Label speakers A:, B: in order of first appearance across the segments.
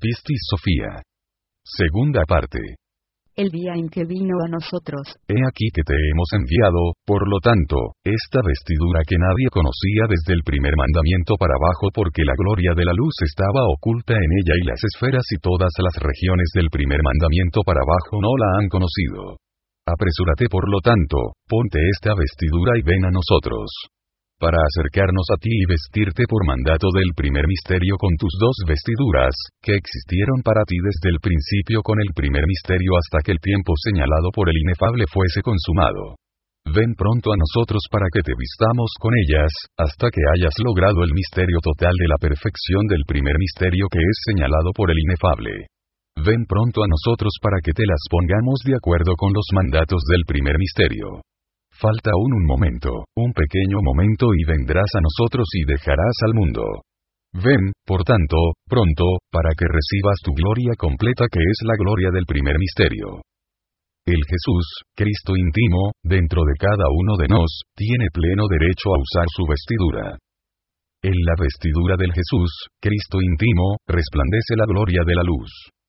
A: Pistis Sophia. Segunda parte.
B: El día en que vino a nosotros.
A: He aquí que te hemos enviado, por lo tanto, esta vestidura que nadie conocía desde el primer mandamiento para abajo, porque la gloria de la luz estaba oculta en ella y las esferas y todas las regiones del primer mandamiento para abajo no la han conocido. Apresúrate por lo tanto, ponte esta vestidura y ven a nosotros. Para acercarnos a ti y vestirte por mandato del primer misterio con tus dos vestiduras, que existieron para ti desde el principio con el primer misterio hasta que el tiempo señalado por el inefable fuese consumado. Ven pronto a nosotros para que te vistamos con ellas, hasta que hayas logrado el misterio total de la perfección del primer misterio que es señalado por el inefable. Ven pronto a nosotros para que te las pongamos de acuerdo con los mandatos del primer misterio. Falta aún un momento, un pequeño momento y vendrás a nosotros y dejarás al mundo. Ven, por tanto, pronto, para que recibas tu gloria completa que es la gloria del primer misterio. El Jesús, Cristo íntimo, dentro de cada uno de nos, tiene pleno derecho a usar su vestidura. En la vestidura del Jesús, Cristo íntimo, resplandece la gloria de la luz.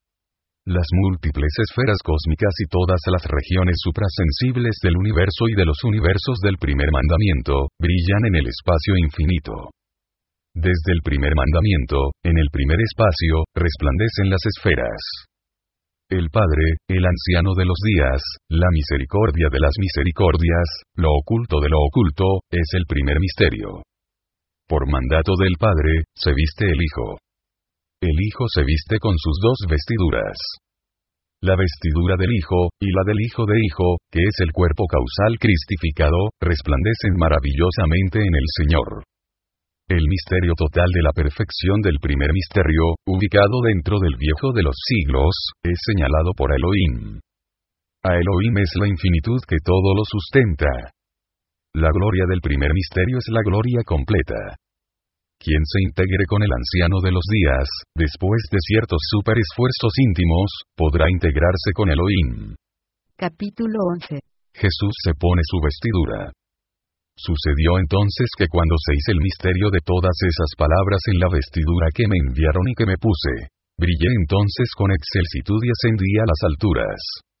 A: Las múltiples esferas cósmicas y todas las regiones suprasensibles del universo y de los universos del primer mandamiento, brillan en el espacio infinito. Desde el primer mandamiento, en el primer espacio, resplandecen las esferas. El Padre, el anciano de los días, la misericordia de las misericordias, lo oculto de lo oculto, es el primer misterio. Por mandato del Padre, se viste el Hijo. El Hijo se viste con sus dos vestiduras. La vestidura del Hijo, y la del Hijo de Hijo, que es el cuerpo causal cristificado, resplandecen maravillosamente en el Señor. El misterio total de la perfección del primer misterio, ubicado dentro del viejo de los siglos, es señalado por Elohim. A Elohim es la infinitud que todo lo sustenta. La gloria del primer misterio es la gloria completa. Quien se integre con el anciano de los días, después de ciertos superesfuerzos íntimos, podrá integrarse con Elohim.
B: Capítulo 11.
A: Jesús se pone su vestidura. Sucedió entonces que cuando se hizo el misterio de todas esas palabras en la vestidura que me enviaron y que me puse, brillé entonces con excelsitud y ascendí a las alturas.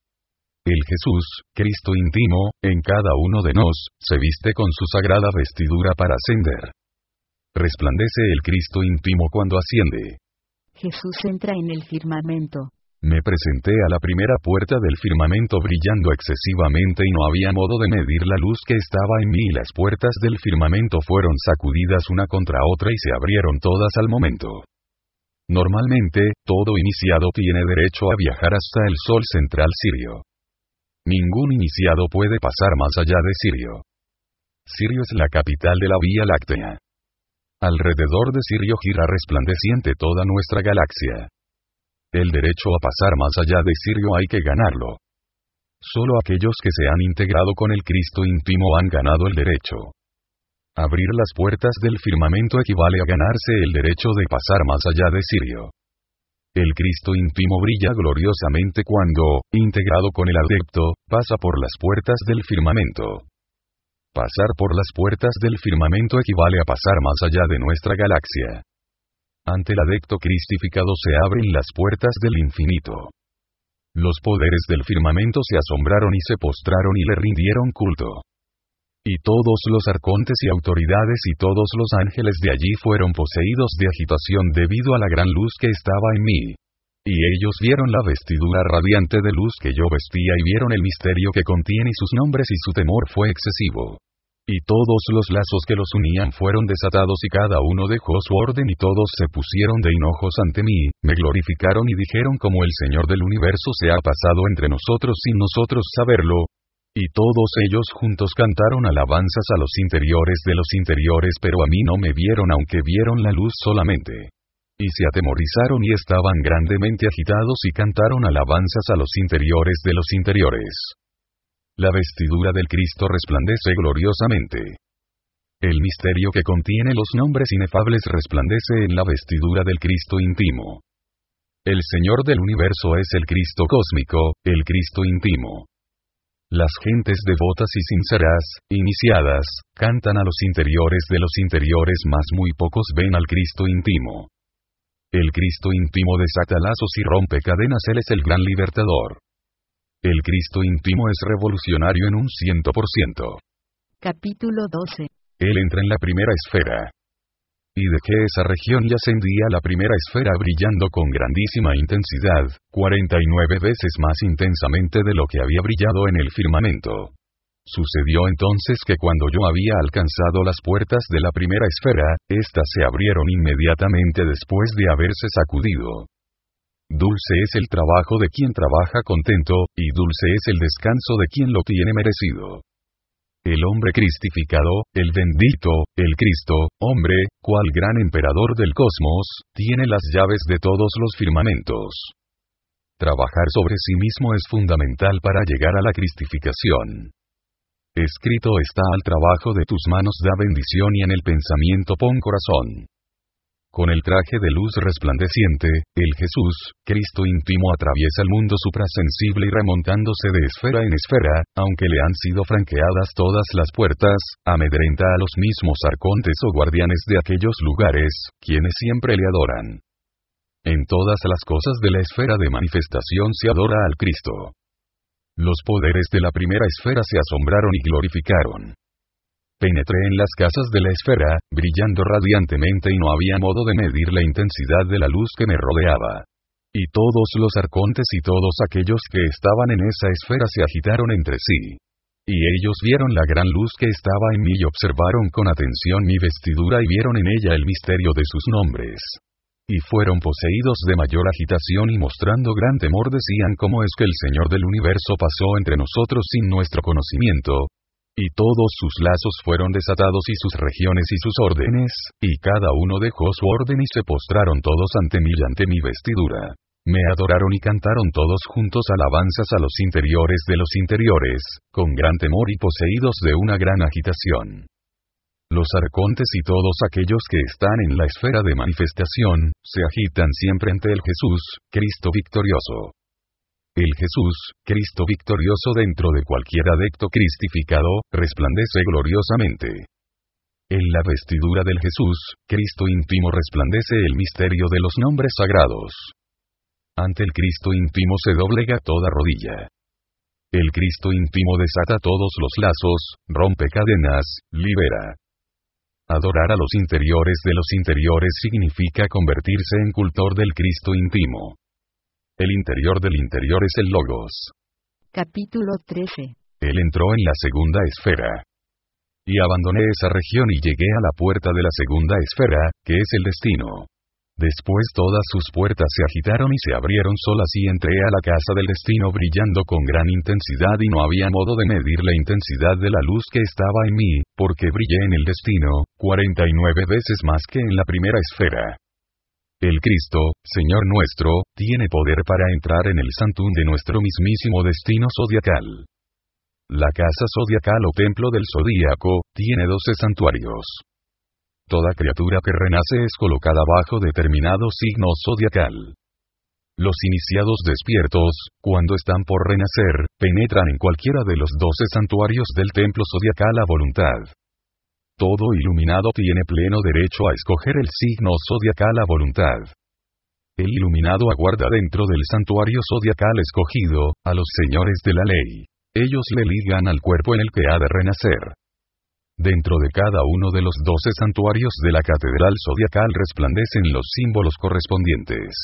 A: El Jesús, Cristo íntimo, en cada uno de nos, se viste con su sagrada vestidura para ascender. Resplandece el Cristo íntimo cuando asciende.
B: Jesús entra en el firmamento.
A: Me presenté a la primera puerta del firmamento brillando excesivamente y no había modo de medir la luz que estaba en mí y las puertas del firmamento fueron sacudidas una contra otra y se abrieron todas al momento. Normalmente, todo iniciado tiene derecho a viajar hasta el sol central sirio. Ningún iniciado puede pasar más allá de Sirio. Sirio es la capital de la Vía Láctea. Alrededor de Sirio gira resplandeciente toda nuestra galaxia. El derecho a pasar más allá de Sirio hay que ganarlo. Solo aquellos que se han integrado con el Cristo íntimo han ganado el derecho. Abrir las puertas del firmamento equivale a ganarse el derecho de pasar más allá de Sirio. El Cristo íntimo brilla gloriosamente cuando, integrado con el adepto, pasa por las puertas del firmamento. Pasar por las puertas del firmamento equivale a pasar más allá de nuestra galaxia. Ante el adepto cristificado se abren las puertas del infinito. Los poderes del firmamento se asombraron y se postraron y le rindieron culto. Y todos los arcontes y autoridades y todos los ángeles de allí fueron poseídos de agitación debido a la gran luz que estaba en mí. Y ellos vieron la vestidura radiante de luz que yo vestía y vieron el misterio que contiene sus nombres y su temor fue excesivo. Y todos los lazos que los unían fueron desatados y cada uno dejó su orden y todos se pusieron de hinojos ante mí, me glorificaron y dijeron como el Señor del universo se ha pasado entre nosotros sin nosotros saberlo. Y todos ellos juntos cantaron alabanzas a los interiores de los interiores pero a mí no me vieron aunque vieron la luz solamente. Y se atemorizaron y estaban grandemente agitados y cantaron alabanzas a los interiores de los interiores. La vestidura del Cristo resplandece gloriosamente. El misterio que contiene los nombres inefables resplandece en la vestidura del Cristo íntimo. El Señor del universo es el Cristo cósmico, el Cristo íntimo. Las gentes devotas y sinceras, iniciadas, cantan a los interiores de los interiores mas muy pocos ven al Cristo íntimo. El Cristo íntimo desata lazos y rompe cadenas, Él es el gran libertador. El Cristo íntimo es revolucionario en un 100%.
B: Capítulo 12.
A: Él entra en la primera esfera. Y dejé esa región y ascendí a la primera esfera brillando con grandísima intensidad, 49 veces más intensamente de lo que había brillado en el firmamento. Sucedió entonces que cuando yo había alcanzado las puertas de la primera esfera, éstas se abrieron inmediatamente después de haberse sacudido. Dulce es el trabajo de quien trabaja contento, y dulce es el descanso de quien lo tiene merecido. El hombre cristificado, el bendito, el Cristo, hombre, cual gran emperador del cosmos, tiene las llaves de todos los firmamentos. Trabajar sobre sí mismo es fundamental para llegar a la cristificación. Escrito está: al trabajo de tus manos da bendición y en el pensamiento pon corazón. Con el traje de luz resplandeciente, el Jesús, Cristo íntimo atraviesa el mundo suprasensible y remontándose de esfera en esfera, aunque le han sido franqueadas todas las puertas, amedrenta a los mismos arcontes o guardianes de aquellos lugares, quienes siempre le adoran. En todas las cosas de la esfera de manifestación se adora al Cristo. Los poderes de la primera esfera se asombraron y glorificaron. Penetré en las casas de la esfera, brillando radiantemente y no había modo de medir la intensidad de la luz que me rodeaba. Y todos los arcontes y todos aquellos que estaban en esa esfera se agitaron entre sí. Y ellos vieron la gran luz que estaba en mí y observaron con atención mi vestidura y vieron en ella el misterio de sus nombres. Y fueron poseídos de mayor agitación y mostrando gran temor decían: ¿cómo es que el Señor del universo pasó entre nosotros sin nuestro conocimiento? Y todos sus lazos fueron desatados y sus regiones y sus órdenes, y cada uno dejó su orden y se postraron todos ante mí y ante mi vestidura. Me adoraron y cantaron todos juntos alabanzas a los interiores de los interiores, con gran temor y poseídos de una gran agitación. Los arcontes y todos aquellos que están en la esfera de manifestación, se agitan siempre ante el Jesús, Cristo victorioso. El Jesús, Cristo victorioso dentro de cualquier adepto cristificado, resplandece gloriosamente. En la vestidura del Jesús, Cristo íntimo resplandece el misterio de los nombres sagrados. Ante el Cristo íntimo se doblega toda rodilla. El Cristo íntimo desata todos los lazos, rompe cadenas, libera. Adorar a los interiores de los interiores significa convertirse en cultor del Cristo íntimo. El interior del interior es el Logos.
B: Capítulo 13.
A: Él entró en la segunda esfera. Y abandoné esa región y llegué a la puerta de la segunda esfera, que es el destino. Después todas sus puertas se agitaron y se abrieron solas y entré a la casa del destino brillando con gran intensidad y no había modo de medir la intensidad de la luz que estaba en mí, porque brillé en el destino, 49 veces más que en la primera esfera. El Cristo, Señor nuestro, tiene poder para entrar en el santum de nuestro mismísimo destino zodiacal. La casa zodiacal o templo del zodíaco, tiene 12 santuarios. Toda criatura que renace es colocada bajo determinado signo zodiacal. Los iniciados despiertos, cuando están por renacer, penetran en cualquiera de los 12 santuarios del templo zodiacal a voluntad. Todo iluminado tiene pleno derecho a escoger el signo zodiacal a voluntad. El iluminado aguarda dentro del santuario zodiacal escogido, a los señores de la ley. Ellos le ligan al cuerpo en el que ha de renacer. Dentro de cada uno de los 12 santuarios de la catedral zodiacal resplandecen los símbolos correspondientes.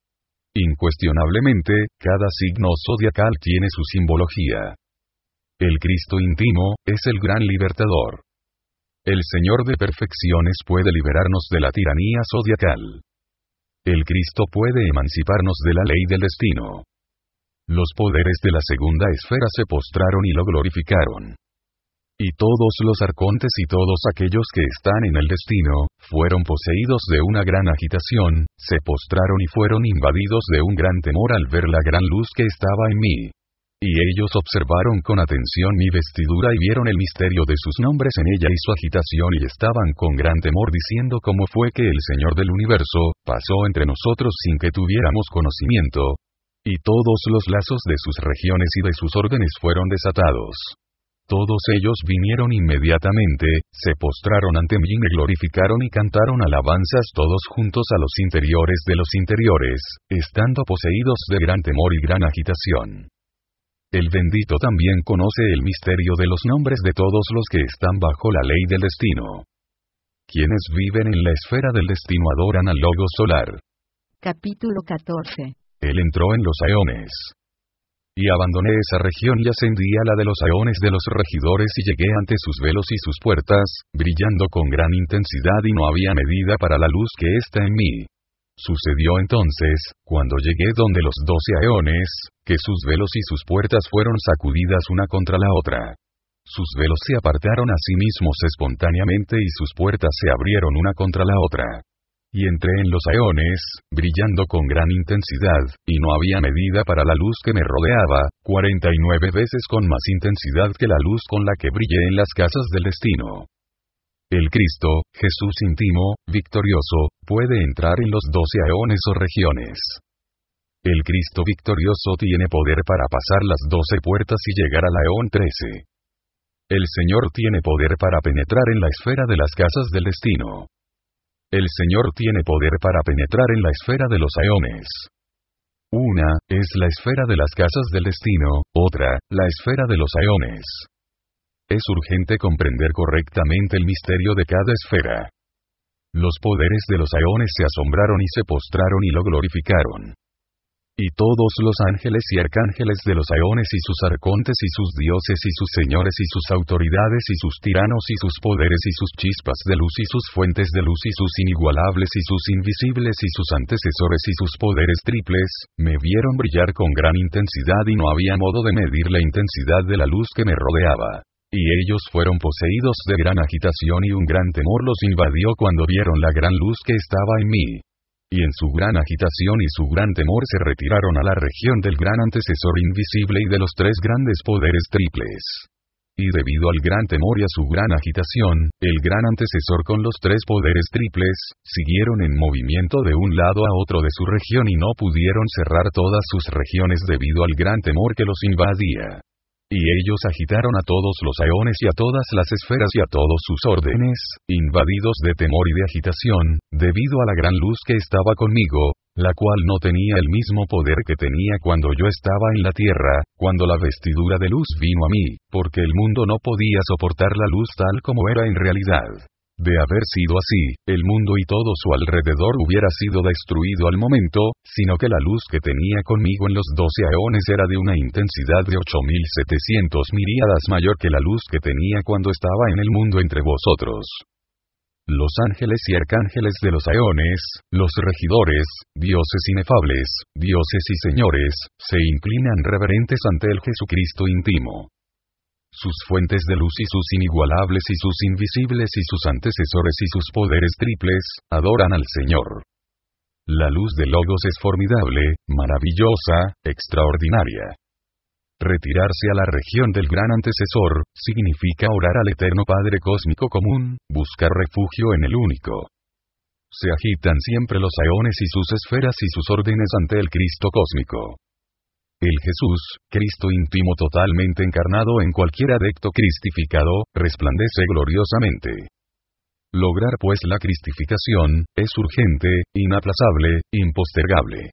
A: Incuestionablemente, cada signo zodiacal tiene su simbología. El Cristo íntimo, es el gran libertador. El Señor de perfecciones puede liberarnos de la tiranía zodiacal. El Cristo puede emanciparnos de la ley del destino. Los poderes de la segunda esfera se postraron y lo glorificaron. Y todos los arcontes y todos aquellos que están en el destino, fueron poseídos de una gran agitación, se postraron y fueron invadidos de un gran temor al ver la gran luz que estaba en mí. Y ellos observaron con atención mi vestidura y vieron el misterio de sus nombres en ella y su agitación y estaban con gran temor diciendo cómo fue que el Señor del universo, pasó entre nosotros sin que tuviéramos conocimiento. Y todos los lazos de sus regiones y de sus órdenes fueron desatados. Todos ellos vinieron inmediatamente, se postraron ante mí y me glorificaron y cantaron alabanzas todos juntos a los interiores de los interiores, estando poseídos de gran temor y gran agitación. El bendito también conoce el misterio de los nombres de todos los que están bajo la ley del destino. Quienes viven en la esfera del destino adoran al Logos solar.
B: Capítulo 14.
A: Él entró en los aeones. Y abandoné esa región y ascendí a la de los aeones de los regidores y llegué ante sus velos y sus puertas, brillando con gran intensidad y no había medida para la luz que está en mí. Sucedió entonces, cuando llegué donde los 12 aeones, que sus velos y sus puertas fueron sacudidas una contra la otra. Sus velos se apartaron a sí mismos espontáneamente y sus puertas se abrieron una contra la otra. Y entré en los aeones, brillando con gran intensidad, y no había medida para la luz que me rodeaba, 49 veces con más intensidad que la luz con la que brillé en las casas del destino. El Cristo, Jesús íntimo, victorioso, puede entrar en los 12 aeones o regiones. El Cristo victorioso tiene poder para pasar las 12 puertas y llegar al aeón 13. El Señor tiene poder para penetrar en la esfera de las casas del destino. El Señor tiene poder para penetrar en la esfera de los aeones. Una, es la esfera de las casas del destino, otra, la esfera de los aeones. Es urgente comprender correctamente el misterio de cada esfera. Los poderes de los aeones se asombraron y se postraron y lo glorificaron. Y todos los ángeles y arcángeles de los aeones y sus arcontes y sus dioses y sus señores y sus autoridades y sus tiranos y sus poderes y sus chispas de luz y sus fuentes de luz y sus inigualables y sus invisibles y sus antecesores y sus poderes triples, me vieron brillar con gran intensidad y no había modo de medir la intensidad de la luz que me rodeaba. Y ellos fueron poseídos de gran agitación y un gran temor los invadió cuando vieron la gran luz que estaba en mí. Y en su gran agitación y su gran temor se retiraron a la región del gran antecesor invisible y de los 3 grandes poderes triples. Y debido al gran temor y a su gran agitación, el gran antecesor con los 3 poderes triples, siguieron en movimiento de un lado a otro de su región y no pudieron cerrar todas sus regiones debido al gran temor que los invadía. Y ellos agitaron a todos los aeones y a todas las esferas y a todos sus órdenes, invadidos de temor y de agitación, debido a la gran luz que estaba conmigo, la cual no tenía el mismo poder que tenía cuando yo estaba en la tierra, cuando la vestidura de luz vino a mí, porque el mundo no podía soportar la luz tal como era en realidad. De haber sido así, el mundo y todo su alrededor hubiera sido destruido al momento, sino que la luz que tenía conmigo en los 12 aeones era de una intensidad de 8700 miríadas mayor que la luz que tenía cuando estaba en el mundo entre vosotros. Los ángeles y arcángeles de los aeones, los regidores, dioses inefables, dioses y señores, se inclinan reverentes ante el Jesucristo íntimo. Sus fuentes de luz y sus inigualables y sus invisibles y sus antecesores y sus poderes triples, adoran al Señor. La luz del Logos es formidable, maravillosa, extraordinaria. Retirarse a la región del gran antecesor, significa orar al eterno Padre Cósmico común, buscar refugio en el único. Se agitan siempre los aeones y sus esferas y sus órdenes ante el Cristo cósmico. El Jesús, Cristo íntimo totalmente encarnado en cualquier adepto cristificado, resplandece gloriosamente. Lograr pues la cristificación, es urgente, inaplazable, impostergable.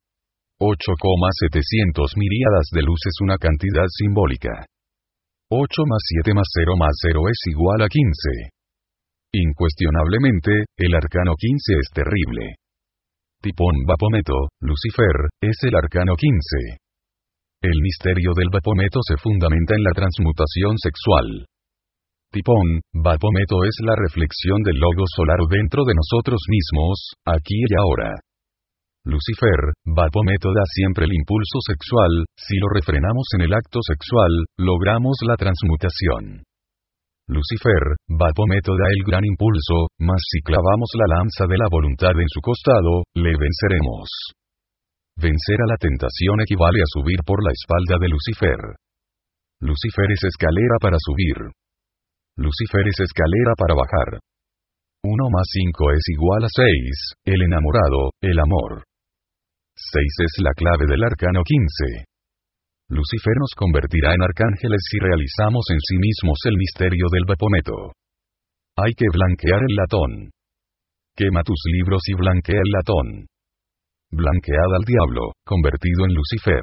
A: 8,700 miríadas de luz es una cantidad simbólica. 8 más 7 más 0 más 0 es igual a 15. Incuestionablemente, el arcano 15 es terrible. Tipón Bapometo, Lucifer, es el arcano 15. El misterio del Bapometo se fundamenta en la transmutación sexual. Tipón, Bapometo es la reflexión del Logos solar dentro de nosotros mismos, aquí y ahora. Lucifer, Bapometo da siempre el impulso sexual, si lo refrenamos en el acto sexual, logramos la transmutación. Lucifer, Bapometo da el gran impulso, mas si clavamos la lanza de la voluntad en su costado, le venceremos. Vencer a la tentación equivale a subir por la espalda de Lucifer. Lucifer es escalera para subir. Lucifer es escalera para bajar. 1 más 5 es igual a 6, el enamorado, el amor. 6 es la clave del arcano 15. Lucifer nos convertirá en arcángeles si realizamos en sí mismos el misterio del Bapometo. Hay que blanquear el latón. Quema tus libros y blanquea el latón. Blanquead al diablo, convertido en Lucifer.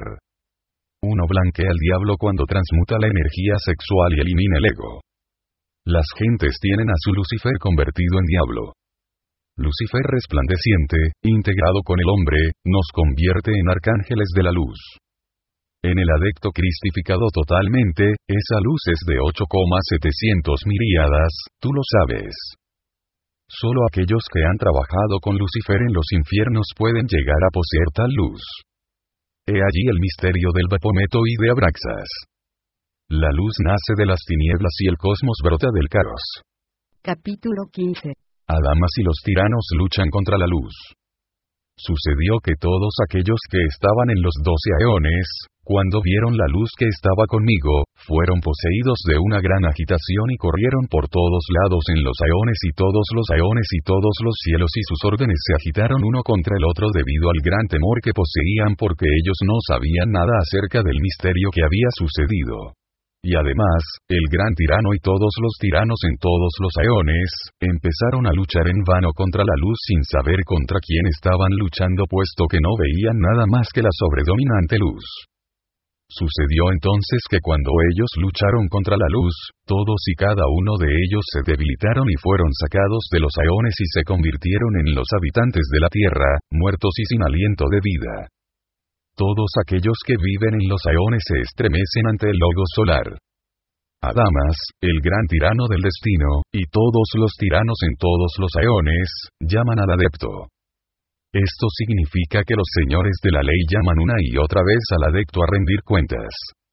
A: Uno blanquea al diablo cuando transmuta la energía sexual y elimina el ego. Las gentes tienen a su Lucifer convertido en diablo. Lucifer resplandeciente, integrado con el hombre, nos convierte en arcángeles de la luz. En el adecto cristificado totalmente, esa luz es de 8,700 miríadas, tú lo sabes. Solo aquellos que han trabajado con Lucifer en los infiernos pueden llegar a poseer tal luz. He allí el misterio del Bapometo y de Abraxas. La luz nace de las tinieblas y el cosmos brota del caos.
B: Capítulo 15.
A: Adamas y los tiranos luchan contra la luz. Sucedió que todos aquellos que estaban en los 12 aeones, cuando vieron la luz que estaba conmigo, fueron poseídos de una gran agitación y corrieron por todos lados en los aeones y todos los cielos y sus órdenes se agitaron uno contra el otro debido al gran temor que poseían porque ellos no sabían nada acerca del misterio que había sucedido. Y además, el gran tirano y todos los tiranos en todos los aeones, empezaron a luchar en vano contra la luz sin saber contra quién estaban luchando puesto que no veían nada más que la sobredominante luz. Sucedió entonces que cuando ellos lucharon contra la luz, todos y cada uno de ellos se debilitaron y fueron sacados de los aeones y se convirtieron en los habitantes de la tierra, muertos y sin aliento de vida. Todos aquellos que viven en los aeones se estremecen ante el logos solar. Adamas, el gran tirano del destino, y todos los tiranos en todos los aeones, llaman al adepto. Esto significa que los señores de la ley llaman una y otra vez al adepto a rendir cuentas.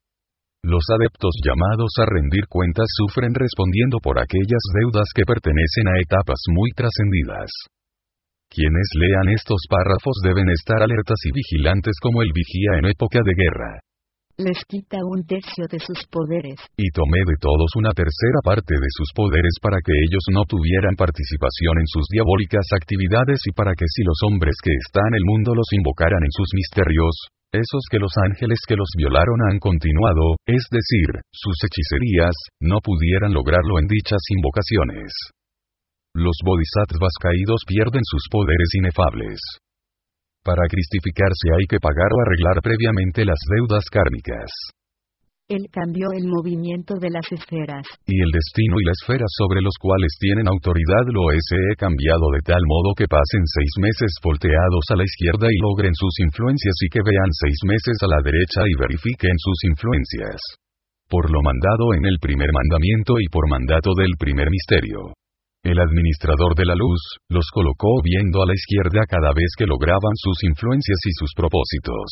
A: Los adeptos llamados a rendir cuentas sufren respondiendo por aquellas deudas que pertenecen a etapas muy trascendidas. Quienes lean estos párrafos deben estar alertas y vigilantes como el vigía en época de guerra.
B: Les quita 1/3 de sus poderes.
A: Y tomé de todos una tercera parte de sus poderes para que ellos no tuvieran participación en sus diabólicas actividades y para que si los hombres que están en el mundo los invocaran en sus misterios, esos que los ángeles que los violaron han continuado, es decir, sus hechicerías, no pudieran lograrlo en dichas invocaciones. Los bodhisattvas caídos pierden sus poderes inefables. Para cristificarse hay que pagar o arreglar previamente las deudas kármicas.
B: Él cambió el movimiento de las esferas.
A: Y el destino y la esfera sobre los cuales tienen autoridad lo he cambiado de tal modo que pasen 6 meses volteados a la izquierda y logren sus influencias y que vean 6 meses a la derecha y verifiquen sus influencias. Por lo mandado en el primer mandamiento y por mandato del primer misterio. El administrador de la luz, los colocó viendo a la izquierda cada vez que lograban sus influencias y sus propósitos.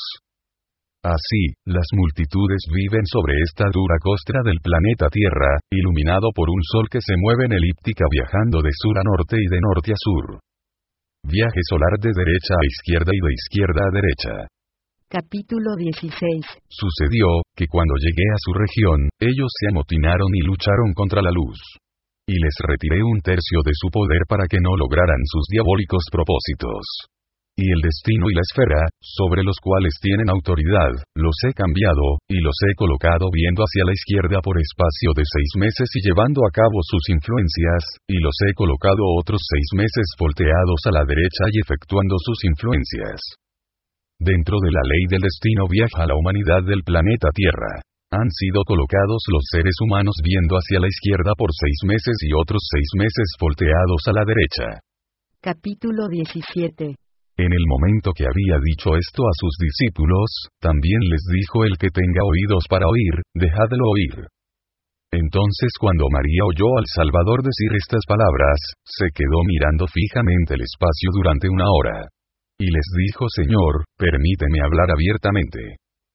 A: Así, las multitudes viven sobre esta dura costra del planeta Tierra, iluminado por un sol que se mueve en elíptica viajando de sur a norte y de norte a sur. Viaje solar de derecha a izquierda y de izquierda a derecha.
B: Capítulo 16.
A: Sucedió, que cuando llegué a su región, ellos se amotinaron y lucharon contra la luz. Y les retiré 1/3 de su poder para que no lograran sus diabólicos propósitos. Y el destino y la esfera, sobre los cuales tienen autoridad, los he cambiado, y los he colocado viendo hacia la izquierda por espacio de 6 meses y llevando a cabo sus influencias, y los he colocado otros 6 meses volteados a la derecha y efectuando sus influencias. Dentro de la ley del destino viaja la humanidad del planeta Tierra. Han sido colocados los seres humanos viendo hacia la izquierda por 6 meses y otros 6 meses volteados a la derecha.
B: Capítulo 17.
A: En el momento que había dicho esto a sus discípulos, también les dijo: el que tenga oídos para oír, dejadlo oír. Entonces cuando María oyó al Salvador decir estas palabras, se quedó mirando fijamente el espacio durante 1 hora. Y les dijo: Señor, permíteme hablar abiertamente.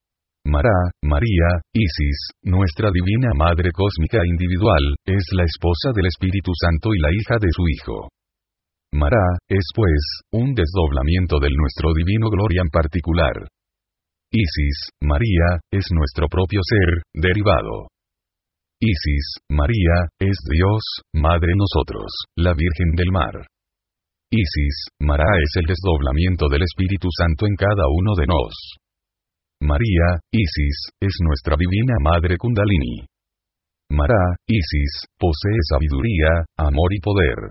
A: María, Isis, nuestra divina Madre Cósmica Individual, es la esposa del Espíritu Santo y la hija de su Hijo. Mará, es pues, un desdoblamiento del nuestro divino Gloria en particular. Isis, María, es nuestro propio ser, derivado. Isis, María, es Dios, Madre nosotros, la Virgen del Mar. Isis, Mará es el desdoblamiento del Espíritu Santo en cada uno de nos. María, Isis, es nuestra divina madre Kundalini. Mara, Isis, posee sabiduría, amor y poder.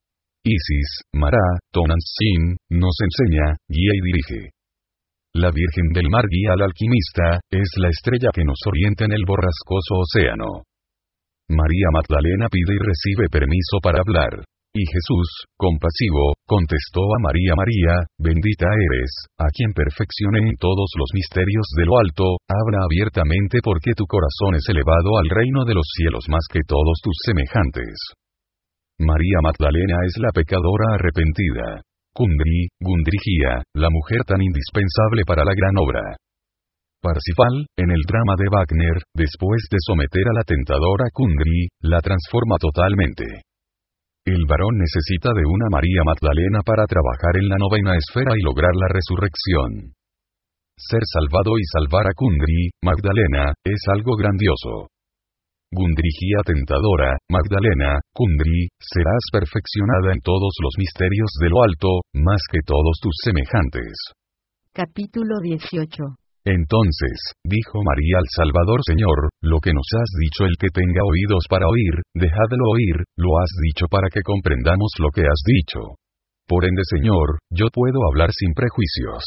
A: Isis, Mara, Tonantzin, nos enseña, guía y dirige. La Virgen del Mar guía al alquimista, es la estrella que nos orienta en el borrascoso océano. María Magdalena pide y recibe permiso para hablar. Y Jesús, compasivo, contestó a María: María, bendita eres, a quien perfeccioné en todos los misterios de lo alto, habla abiertamente porque tu corazón es elevado al reino de los cielos más que todos tus semejantes. María Magdalena es la pecadora arrepentida. Kundri, Gundrihía, la mujer tan indispensable para la gran obra. Parsifal, en el drama de Wagner, después de someter a la tentadora Kundri, la transforma totalmente. El varón necesita de una María Magdalena para trabajar en la novena esfera y lograr la resurrección. Ser salvado y salvar a Kundri, Magdalena, es algo grandioso. Gundrihía tentadora, Magdalena, Kundri, serás perfeccionada en todos los misterios de lo alto, más que todos tus semejantes.
B: Capítulo 18.
A: Entonces, dijo María al Salvador: Señor, lo que nos has dicho el que tenga oídos para oír, dejadlo oír, lo has dicho para que comprendamos lo que has dicho. Por ende, Señor, yo puedo hablar sin prejuicios.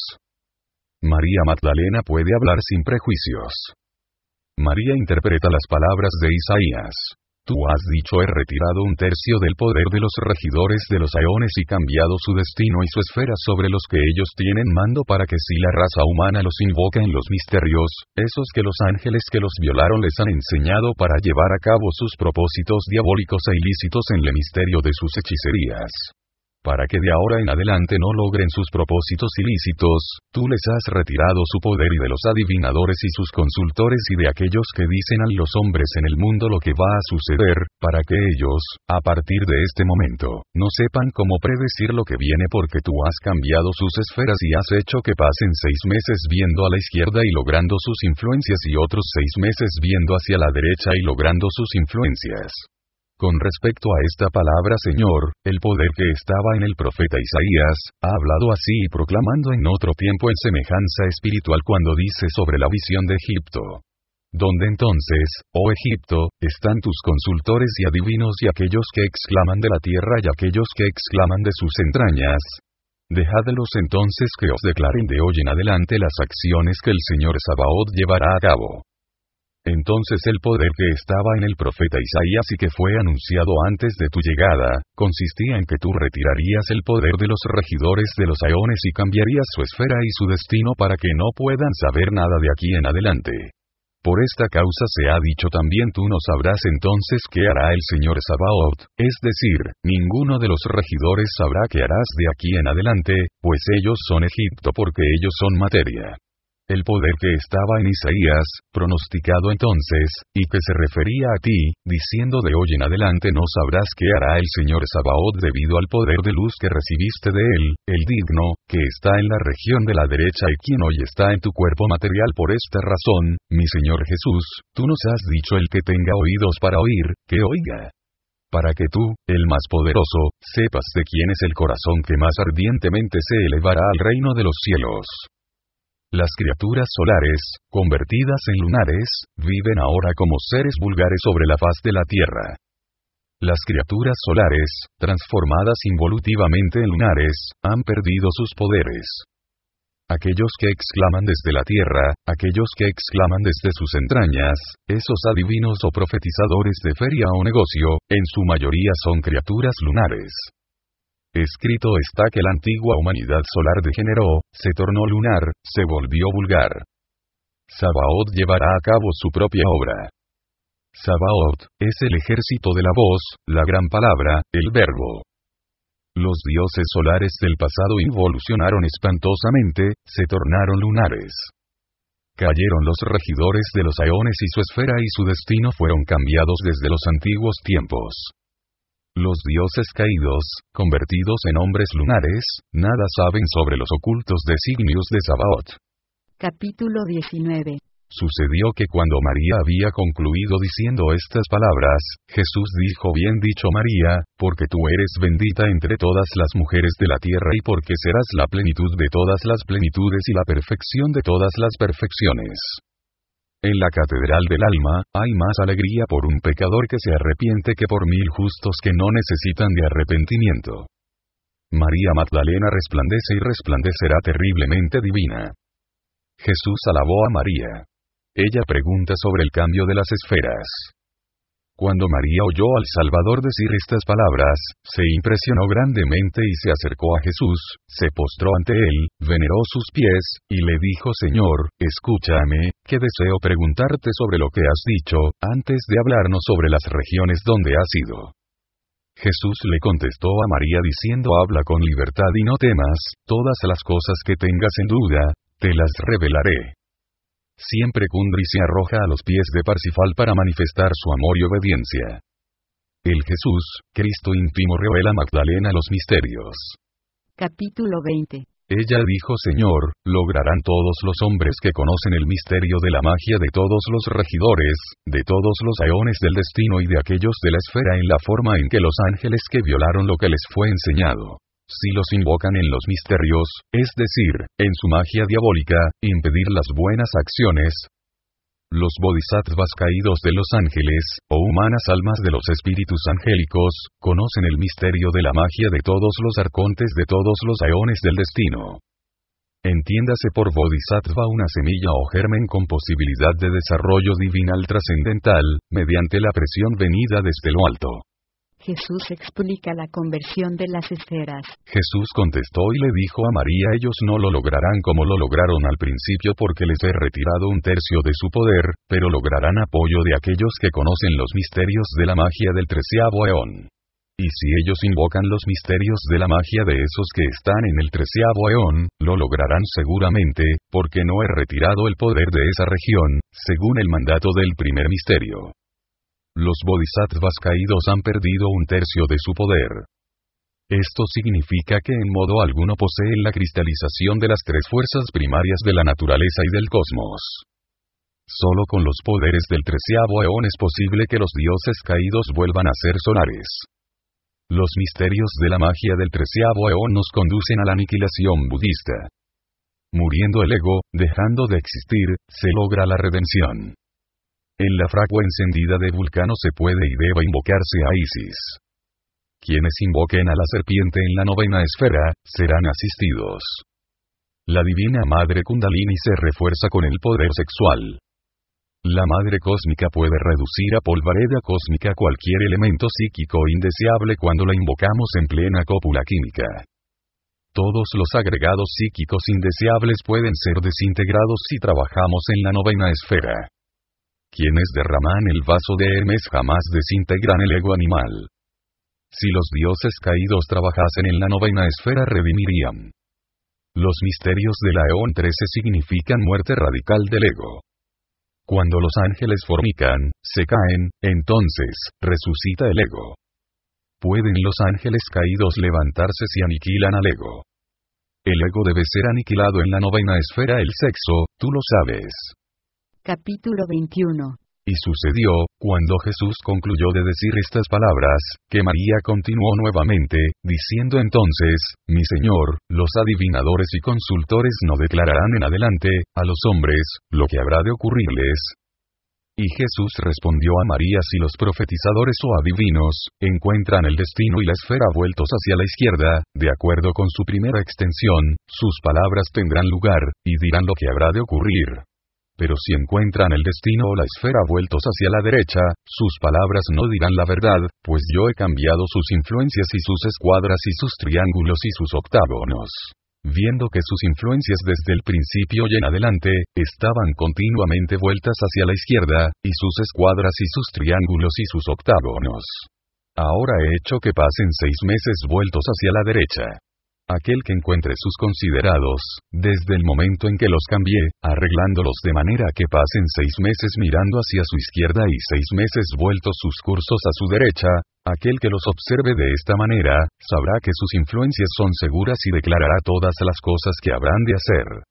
A: María Magdalena puede hablar sin prejuicios. María interpreta las palabras de Isaías. Tú has dicho: he retirado un tercio del poder de los regidores de los aeones y cambiado su destino y su esfera sobre los que ellos tienen mando para que si la raza humana los invoca en los misterios, esos que los ángeles que los violaron les han enseñado para llevar a cabo sus propósitos diabólicos e ilícitos en el misterio de sus hechicerías. Para que de ahora en adelante no logren sus propósitos ilícitos, tú les has retirado su poder y de los adivinadores y sus consultores y de aquellos que dicen a los hombres en el mundo lo que va a suceder, para que ellos, a partir de este momento, no sepan cómo predecir lo que viene porque tú has cambiado sus esferas y has hecho que pasen 6 meses viendo a la izquierda y logrando sus influencias y otros 6 meses viendo hacia la derecha y logrando sus influencias. Con respecto a esta palabra Señor, el poder que estaba en el profeta Isaías, ha hablado así y proclamando en otro tiempo en semejanza espiritual cuando dice sobre la visión de Egipto. Donde entonces, oh Egipto, están tus consultores y adivinos y aquellos que exclaman de la tierra y aquellos que exclaman de sus entrañas. Dejadlos entonces que os declaren de hoy en adelante las acciones que el Señor Sabaoth llevará a cabo. Entonces el poder que estaba en el profeta Isaías y que fue anunciado antes de tu llegada, consistía en que tú retirarías el poder de los regidores de los aeones y cambiarías su esfera y su destino para que no puedan saber nada de aquí en adelante. Por esta causa se ha dicho también: tú no sabrás entonces qué hará el Señor Sabaoth, es decir, ninguno de los regidores sabrá qué harás de aquí en adelante, pues ellos son Egipto porque ellos son materia. El poder que estaba en Isaías, pronosticado entonces, y que se refería a ti, diciendo de hoy en adelante no sabrás qué hará el Señor Sabaoth debido al poder de luz que recibiste de él, el digno, que está en la región de la derecha y quien hoy está en tu cuerpo material. Por esta razón, mi Señor Jesús, tú nos has dicho: el que tenga oídos para oír, que oiga. Para que tú, el más poderoso, sepas de quién es el corazón que más ardientemente se elevará al reino de los cielos. Las criaturas solares, convertidas en lunares, viven ahora como seres vulgares sobre la faz de la Tierra. Las criaturas solares, transformadas involutivamente en lunares, han perdido sus poderes. Aquellos que exclaman desde la Tierra, aquellos que exclaman desde sus entrañas, esos adivinos o profetizadores de feria o negocio, en su mayoría son criaturas lunares. Escrito está que la antigua humanidad solar degeneró, se tornó lunar, se volvió vulgar. Sabaoth llevará a cabo su propia obra. Sabaoth es el ejército de la voz, la gran palabra, el verbo. Los dioses solares del pasado involucionaron espantosamente, se tornaron lunares. Cayeron los regidores de los aeones y su esfera y su destino fueron cambiados desde los antiguos tiempos. Los dioses caídos, convertidos en hombres lunares, nada saben sobre los ocultos designios de Sabaoth.
B: Capítulo 19.
A: Sucedió que cuando María había concluido diciendo estas palabras, Jesús dijo: Bien dicho, María, porque tú eres bendita entre todas las mujeres de la tierra y porque serás la plenitud de todas las plenitudes y la perfección de todas las perfecciones. En la catedral del alma, hay más alegría por un pecador que se arrepiente que por 1000 justos que no necesitan de arrepentimiento. María Magdalena resplandece y resplandecerá terriblemente divina. Jesús alabó a María. Ella pregunta sobre el cambio de las esferas. Cuando María oyó al Salvador decir estas palabras, se impresionó grandemente y se acercó a Jesús, se postró ante él, veneró sus pies, y le dijo: Señor, escúchame, que deseo preguntarte sobre lo que has dicho, antes de hablarnos sobre las regiones donde has ido. Jesús le contestó a María diciendo: Habla con libertad y no temas, todas las cosas que tengas en duda, te las revelaré. Siempre Kundry se arroja a los pies de Parsifal para manifestar su amor y obediencia. El Jesús, Cristo íntimo, revela a Magdalena los misterios.
B: Capítulo 20.
A: Ella dijo: Señor, lograrán todos los hombres que conocen el misterio de la magia de todos los regidores, de todos los aeones del destino y de aquellos de la esfera en la forma en que los ángeles que violaron lo que les fue enseñado. Si los invocan en los misterios, es decir, en su magia diabólica, impedir las buenas acciones. Los bodhisattvas caídos de los ángeles, o humanas almas de los espíritus angélicos, conocen el misterio de la magia de todos los arcontes de todos los aeones del destino. Entiéndase por bodhisattva una semilla o germen con posibilidad de desarrollo divinal trascendental, mediante la presión venida desde lo alto.
B: Jesús explica la conversión de las esferas.
A: Jesús contestó y le dijo a María: Ellos no lo lograrán como lo lograron al principio porque les he retirado 1/3 de su poder, pero lograrán apoyo de aquellos que conocen los misterios de la magia del 13º eón. Y si ellos invocan los misterios de la magia de esos que están en el 13º eón, lo lograrán seguramente, porque no he retirado el poder de esa región, según el mandato del primer misterio. Los bodhisattvas caídos han perdido 1/3 de su poder. Esto significa que en modo alguno poseen la cristalización de las 3 fuerzas primarias de la naturaleza y del cosmos. Solo con los poderes del 13º eón es posible que los dioses caídos vuelvan a ser solares. Los misterios de la magia del 13º eón nos conducen a la aniquilación budista. Muriendo el ego, dejando de existir, se logra la redención. En la fragua encendida de Vulcano se puede y debe invocarse a Isis. Quienes invoquen a la serpiente en la 9ª esfera, serán asistidos. La divina madre Kundalini se refuerza con el poder sexual. La madre cósmica puede reducir a polvareda cósmica cualquier elemento psíquico indeseable cuando la invocamos en plena cópula química. Todos los agregados psíquicos indeseables pueden ser desintegrados si trabajamos en la 9ª esfera. Quienes derraman el vaso de Hermes jamás desintegran el ego animal. Si los dioses caídos trabajasen en la 9ª esfera redimirían. Los misterios de la eón 13 significan muerte radical del ego. Cuando los ángeles fornican, se caen, entonces, resucita el ego. ¿Pueden los ángeles caídos levantarse si aniquilan al ego? El ego debe ser aniquilado en la 9ª esfera, el sexo, tú lo sabes.
B: Capítulo 21.
A: Y sucedió, cuando Jesús concluyó de decir estas palabras, que María continuó nuevamente, diciendo entonces: Mi Señor, los adivinadores y consultores no declararán en adelante, a los hombres, lo que habrá de ocurrirles. Y Jesús respondió a María: Si los profetizadores o adivinos, encuentran el destino y la esfera vueltos hacia la izquierda, de acuerdo con su primera extensión, sus palabras tendrán lugar, y dirán lo que habrá de ocurrir. Pero si encuentran el destino o la esfera vueltos hacia la derecha, sus palabras no dirán la verdad, pues yo he cambiado sus influencias y sus escuadras y sus triángulos y sus octágonos. Viendo que sus influencias desde el principio y en adelante, estaban continuamente vueltas hacia la izquierda, y sus escuadras y sus triángulos y sus octágonos. Ahora he hecho que pasen 6 meses vueltos hacia la derecha. Aquel que encuentre sus considerados, desde el momento en que los cambié, arreglándolos de manera que pasen 6 meses mirando hacia su izquierda y 6 meses vueltos sus cursos a su derecha, aquel que los observe de esta manera, sabrá que sus influencias son seguras y declarará todas las cosas que habrán de hacer.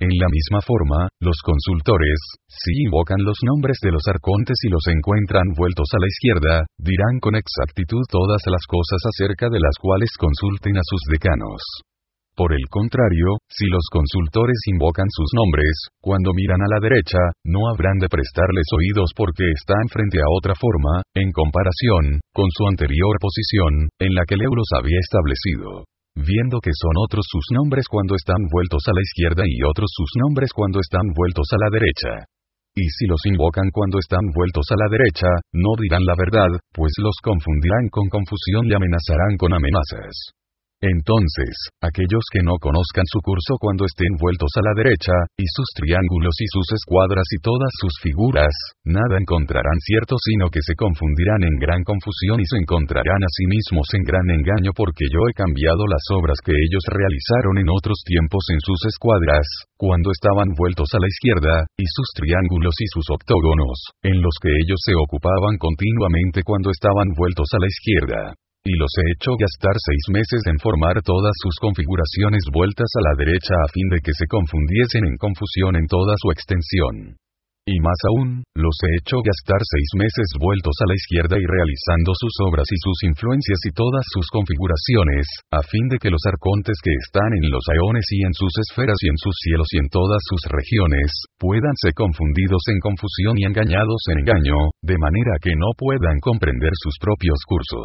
A: En la misma forma, los consultores, si invocan los nombres de los arcontes y los encuentran vueltos a la izquierda, dirán con exactitud todas las cosas acerca de las cuales consulten a sus decanos. Por el contrario, si los consultores invocan sus nombres, cuando miran a la derecha, no habrán de prestarles oídos porque están frente a otra forma, en comparación, con su anterior posición, en la que Leo los había establecido. Viendo que son otros sus nombres cuando están vueltos a la izquierda y otros sus nombres cuando están vueltos a la derecha. Y si los invocan cuando están vueltos a la derecha, no dirán la verdad, pues los confundirán con confusión y amenazarán con amenazas. Entonces, aquellos que no conozcan su curso cuando estén vueltos a la derecha, y sus triángulos y sus escuadras y todas sus figuras, nada encontrarán cierto sino que se confundirán en gran confusión y se encontrarán a sí mismos en gran engaño porque yo he cambiado las obras que ellos realizaron en otros tiempos en sus escuadras, cuando estaban vueltos a la izquierda, y sus triángulos y sus octógonos, en los que ellos se ocupaban continuamente cuando estaban vueltos a la izquierda. Y los he hecho gastar 6 meses en formar todas sus configuraciones vueltas a la derecha a fin de que se confundiesen en confusión en toda su extensión. Y más aún, los he hecho gastar 6 meses vueltos a la izquierda y realizando sus obras y sus influencias y todas sus configuraciones, a fin de que los arcontes que están en los aeones y en sus esferas y en sus cielos y en todas sus regiones, puedan ser confundidos en confusión y engañados en engaño, de manera que no puedan comprender sus propios cursos.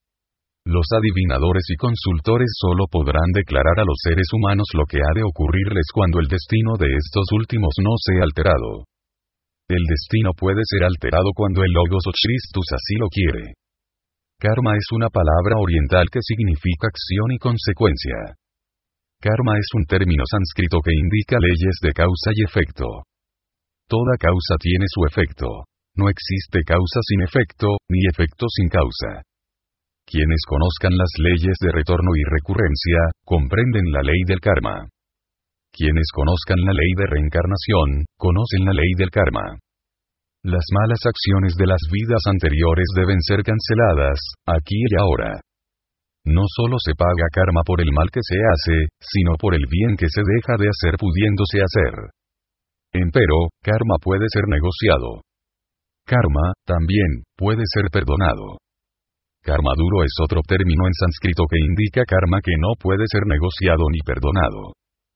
A: Los adivinadores y consultores solo podrán declarar a los seres humanos lo que ha de ocurrirles cuando el destino de estos últimos no sea alterado. El destino puede ser alterado cuando el Logos o Christus así lo quiere. Karma es una palabra oriental que significa acción y consecuencia. Karma es un término sánscrito que indica leyes de causa y efecto. Toda causa tiene su efecto. No existe causa sin efecto, ni efecto sin causa. Quienes conozcan las leyes de retorno y recurrencia, comprenden la ley del karma. Quienes conozcan la ley de reencarnación, conocen la ley del karma. Las malas acciones de las vidas anteriores deben ser canceladas, aquí y ahora. No solo se paga karma por el mal que se hace, sino por el bien que se deja de hacer pudiéndose hacer. Empero, karma puede ser negociado. Karma, también, puede ser perdonado. Karma duro es otro término en sánscrito que indica karma que no puede ser negociado ni perdonado.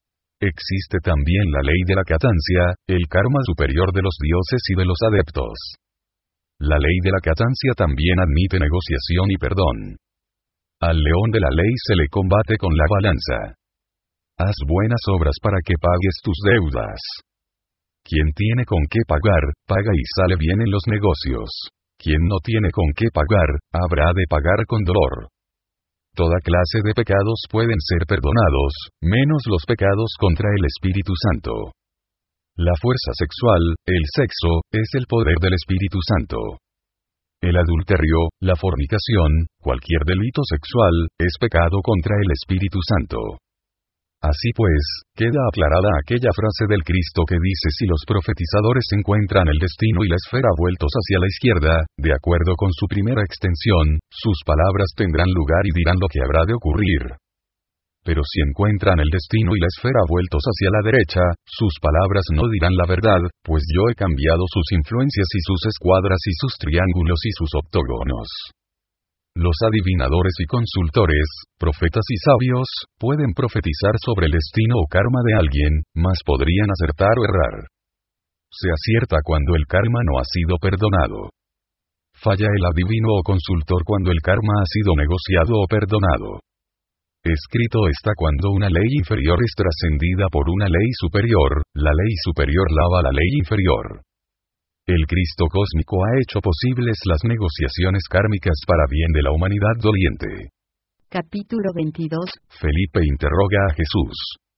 A: Existe también la ley de la catancia, el karma superior de los dioses y de los adeptos. La ley de la catancia también admite negociación y perdón. Al león de la ley se le combate con la balanza. Haz buenas obras para que pagues tus deudas. Quien tiene con qué pagar, paga y sale bien en los negocios. Quien no tiene con qué pagar, habrá de pagar con dolor. Toda clase de pecados pueden ser perdonados, menos los pecados contra el Espíritu Santo. La fuerza sexual, el sexo, es el poder del Espíritu Santo. El adulterio, la fornicación, cualquier delito sexual, es pecado contra el Espíritu Santo. Así pues, queda aclarada aquella frase del Cristo que dice: si los profetizadores encuentran el destino y la esfera vueltos hacia la izquierda, de acuerdo con su primera extensión, sus palabras tendrán lugar y dirán lo que habrá de ocurrir. Pero si encuentran el destino y la esfera vueltos hacia la derecha, sus palabras no dirán la verdad, pues yo he cambiado sus influencias y sus escuadras y sus triángulos y sus octógonos. Los adivinadores y consultores, profetas y sabios, pueden profetizar sobre el destino o karma de alguien, mas podrían acertar o errar. Se acierta cuando el karma no ha sido perdonado. Falla el adivino o consultor cuando el karma ha sido negociado o perdonado. Escrito está cuando una ley inferior es trascendida por una ley superior, la ley superior lava la ley inferior. El Cristo cósmico ha hecho posibles las negociaciones kármicas para bien de la humanidad doliente.
B: Capítulo 22.
A: Felipe interroga a Jesús.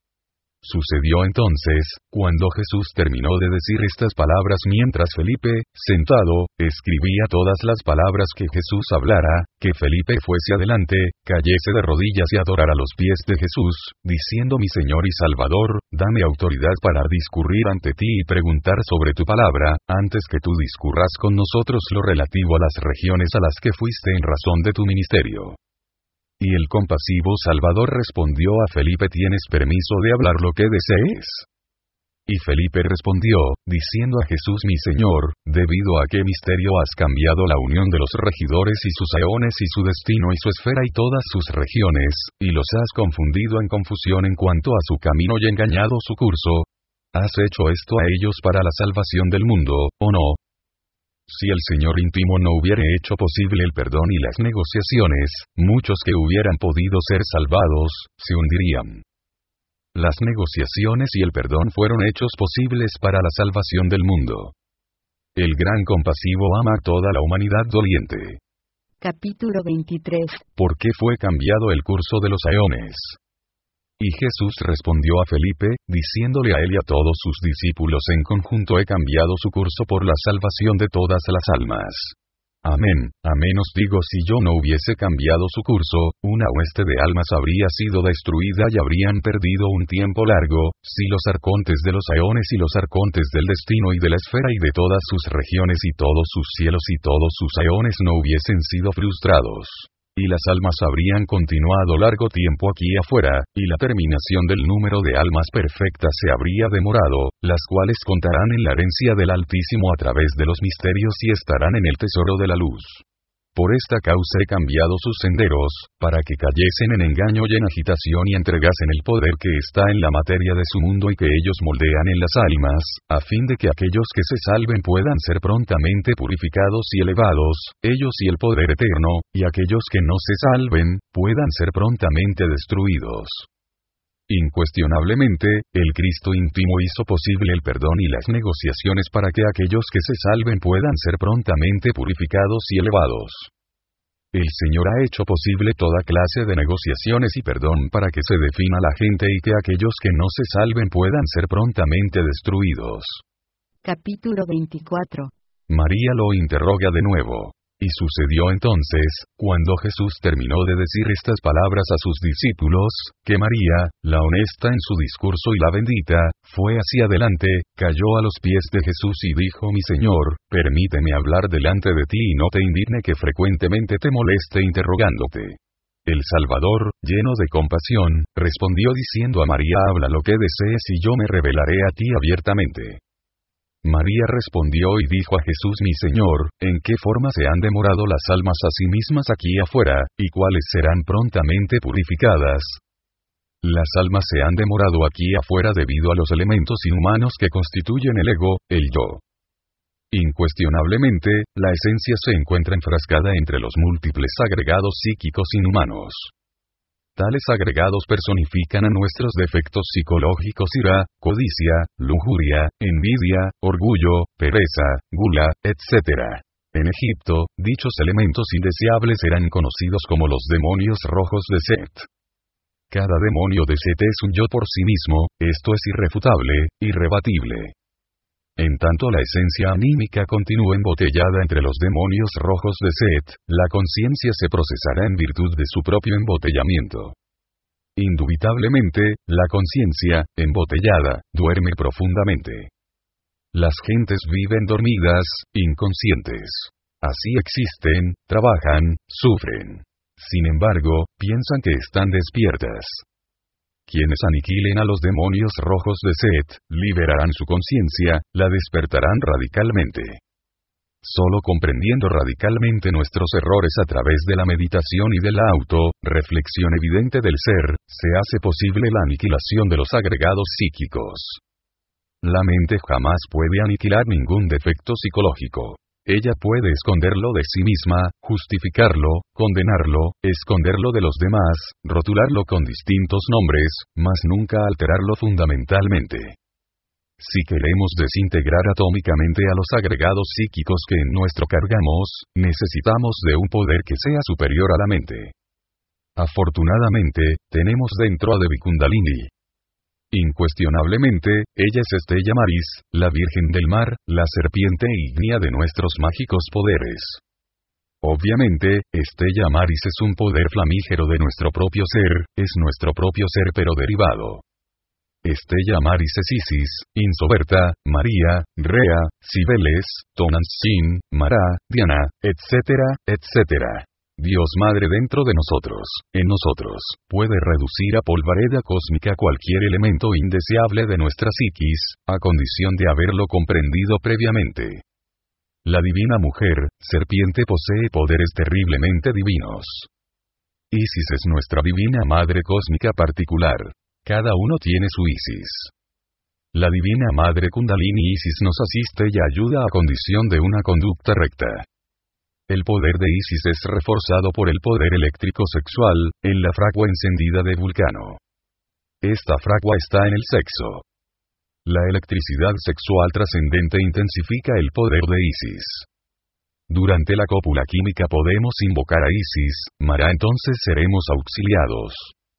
A: Sucedió entonces, cuando Jesús terminó de decir estas palabras mientras Felipe, sentado, escribía todas las palabras que Jesús hablara, que Felipe fuese adelante, cayese de rodillas y adorara los pies de Jesús, diciendo: mi Señor y Salvador, dame autoridad para discurrir ante ti y preguntar sobre tu palabra, antes que tú discurras con nosotros lo relativo a las regiones a las que fuiste en razón de tu ministerio. Y el compasivo Salvador respondió a Felipe: tienes permiso de hablar lo que desees. Y Felipe respondió, diciendo a Jesús: mi Señor, debido a qué misterio has cambiado la unión de los regidores y sus aeones y su destino y su esfera y todas sus regiones, y los has confundido en confusión en cuanto a su camino y engañado su curso. ¿Has hecho esto a ellos para la salvación del mundo, o no? Si el Señor íntimo no hubiera hecho posible el perdón y las negociaciones, muchos que hubieran podido ser salvados, se hundirían. Las negociaciones y el perdón fueron hechos posibles para la salvación del mundo. El gran compasivo ama a toda la humanidad doliente.
B: Capítulo 23.
A: ¿Por qué fue cambiado el curso de los aeones? Y Jesús respondió a Felipe, diciéndole a él y a todos sus discípulos en conjunto: he cambiado su curso por la salvación de todas las almas. Amén, amén os digo, si yo no hubiese cambiado su curso, una hueste de almas habría sido destruida y habrían perdido un tiempo largo, si los arcontes de los aeones y los arcontes del destino y de la esfera y de todas sus regiones y todos sus cielos y todos sus aeones no hubiesen sido frustrados. Y las almas habrían continuado largo tiempo aquí afuera, y la terminación del número de almas perfectas se habría demorado, las cuales contarán en la herencia del Altísimo a través de los misterios y estarán en el tesoro de la luz. Por esta causa he cambiado sus senderos, para que cayesen en engaño y en agitación y entregasen el poder que está en la materia de su mundo y que ellos moldean en las almas, a fin de que aquellos que se salven puedan ser prontamente purificados y elevados, ellos y el poder eterno, y aquellos que no se salven, puedan ser prontamente destruidos. Incuestionablemente, el Cristo íntimo hizo posible el perdón y las negociaciones para que aquellos que se salven puedan ser prontamente purificados y elevados. El Señor ha hecho posible toda clase de negociaciones y perdón para que se defina la gente y que aquellos que no se salven puedan ser prontamente destruidos.
B: Capítulo 24.
A: María lo interroga de nuevo. Y sucedió entonces, cuando Jesús terminó de decir estas palabras a sus discípulos, que María, la honesta en su discurso y la bendita, fue hacia adelante, cayó a los pies de Jesús y dijo: mi Señor, permíteme hablar delante de ti y no te indigne que frecuentemente te moleste interrogándote. El Salvador, lleno de compasión, respondió diciendo a María: habla lo que desees y yo me revelaré a ti abiertamente. María respondió y dijo a Jesús: mi Señor, ¿en qué forma se han demorado las almas a sí mismas aquí afuera, y cuáles serán prontamente purificadas? Las almas se han demorado aquí afuera debido a los elementos inhumanos que constituyen el ego, el yo. Incuestionablemente, la esencia se encuentra enfrascada entre los múltiples agregados psíquicos inhumanos. Tales agregados personifican a nuestros defectos psicológicos: ira, codicia, lujuria, envidia, orgullo, pereza, gula, etc. En Egipto, dichos elementos indeseables eran conocidos como los demonios rojos de Set. Cada demonio de Set es un yo por sí mismo, esto es irrefutable, irrebatible. En tanto la esencia anímica continúa embotellada entre los demonios rojos de Set, la conciencia se procesará en virtud de su propio embotellamiento. Indubitablemente, la conciencia, embotellada, duerme profundamente. Las gentes viven dormidas, inconscientes. Así existen, trabajan, sufren. Sin embargo, piensan que están despiertas. Quienes aniquilen a los demonios rojos de Set, liberarán su conciencia, la despertarán radicalmente. Solo comprendiendo radicalmente nuestros errores a través de la meditación y de la reflexión evidente del ser, se hace posible la aniquilación de los agregados psíquicos. La mente jamás puede aniquilar ningún defecto psicológico. Ella puede esconderlo de sí misma, justificarlo, condenarlo, esconderlo de los demás, rotularlo con distintos nombres, mas nunca alterarlo fundamentalmente. Si queremos desintegrar atómicamente a los agregados psíquicos que en nuestro cargamos, necesitamos de un poder que sea superior a la mente. Afortunadamente, tenemos dentro a Devi Kundalini. Incuestionablemente, ella es Estella Maris, la Virgen del Mar, la serpiente ígnea de nuestros mágicos poderes. Obviamente, Estella Maris es un poder flamígero de nuestro propio ser, es nuestro propio ser pero derivado. Estella Maris es Isis, Insoberta, María, Rea, Cibeles, Tonantzin, Mará, Diana, etc., etc. Dios Madre dentro de nosotros, en nosotros, puede reducir a polvareda cósmica cualquier elemento indeseable de nuestra psiquis, a condición de haberlo comprendido previamente. La divina mujer, serpiente, posee poderes terriblemente divinos. Isis es nuestra divina madre cósmica particular. Cada uno tiene su Isis. La divina madre Kundalini Isis nos asiste y ayuda a condición de una conducta recta. El poder de Isis es reforzado por el poder eléctrico sexual, en la fragua encendida de Vulcano. Esta fragua está en el sexo. La electricidad sexual trascendente intensifica el poder de Isis. Durante la cópula química podemos invocar a Isis, Mara, entonces seremos auxiliados.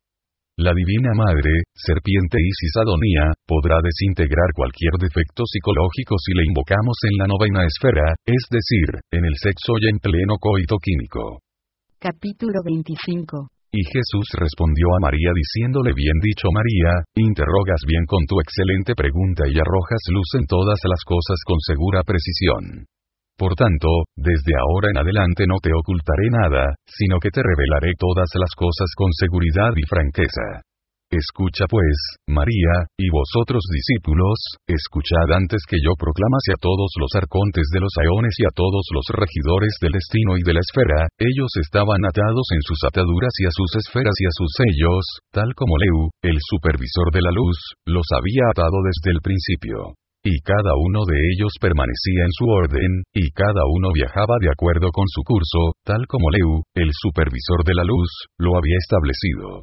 A: La Divina Madre, serpiente Isis Adonía, podrá desintegrar cualquier defecto psicológico si le invocamos en la novena esfera, es decir, en el sexo y en pleno coito químico.
B: Capítulo 25.
A: Y Jesús respondió a María diciéndole: bien dicho, María, interrogas bien con tu excelente pregunta y arrojas luz en todas las cosas con segura precisión. Por tanto, desde ahora en adelante no te ocultaré nada, sino que te revelaré todas las cosas con seguridad y franqueza. Escucha pues, María, y vosotros discípulos, escuchad antes que yo proclamase a todos los arcontes de los aeones y a todos los regidores del destino y de la esfera. Ellos estaban atados en sus ataduras y a sus esferas y a sus sellos, tal como Leu, el supervisor de la luz, los había atado desde el principio. Y cada uno de ellos permanecía en su orden, y cada uno viajaba de acuerdo con su curso, tal como Leu, el supervisor de la luz, lo había establecido.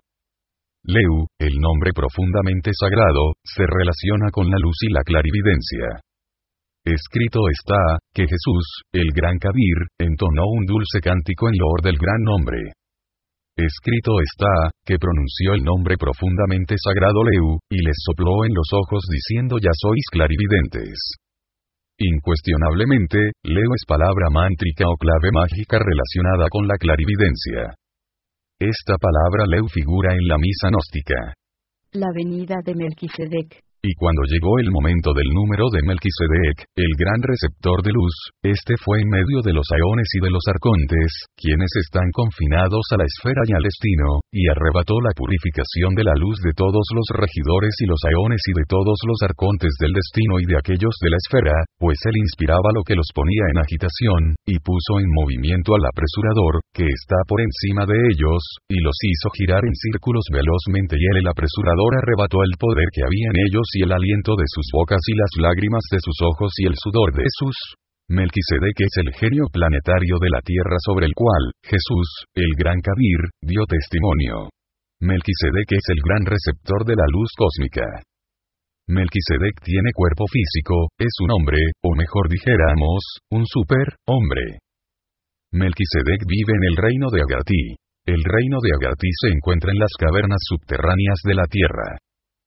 A: Leu, el nombre profundamente sagrado, se relaciona con la luz y la clarividencia. Escrito está, que Jesús, el gran Kabir, entonó un dulce cántico en loor del gran nombre. Escrito está, que pronunció el nombre profundamente sagrado Leu, y les sopló en los ojos diciendo: ya sois clarividentes. Incuestionablemente, Leu es palabra mántrica o clave mágica relacionada con la clarividencia. Esta palabra Leu figura en la misa gnóstica.
B: La venida de Melquisedec.
A: Y cuando llegó el momento del número de Melquisedec, el gran receptor de luz, este fue en medio de los aeones y de los arcontes, quienes están confinados a la esfera y al destino, y arrebató la purificación de la luz de todos los regidores y los aeones y de todos los arcontes del destino y de aquellos de la esfera, pues él inspiraba lo que los ponía en agitación, y puso en movimiento al apresurador, que está por encima de ellos, y los hizo girar en círculos velozmente, y él, el apresurador, arrebató el poder que había en ellos y el aliento de sus bocas y las lágrimas de sus ojos y el sudor de sus. Melquisedec es el genio planetario de la tierra sobre el cual Jesús, el gran Kabir, dio testimonio. Melquisedec es el gran receptor de la luz cósmica. Melquisedec tiene cuerpo físico, es un hombre, o mejor dijéramos, un super-hombre. Melquisedec vive en el reino de Agartí. El reino de Agartí se encuentra en las cavernas subterráneas de la tierra.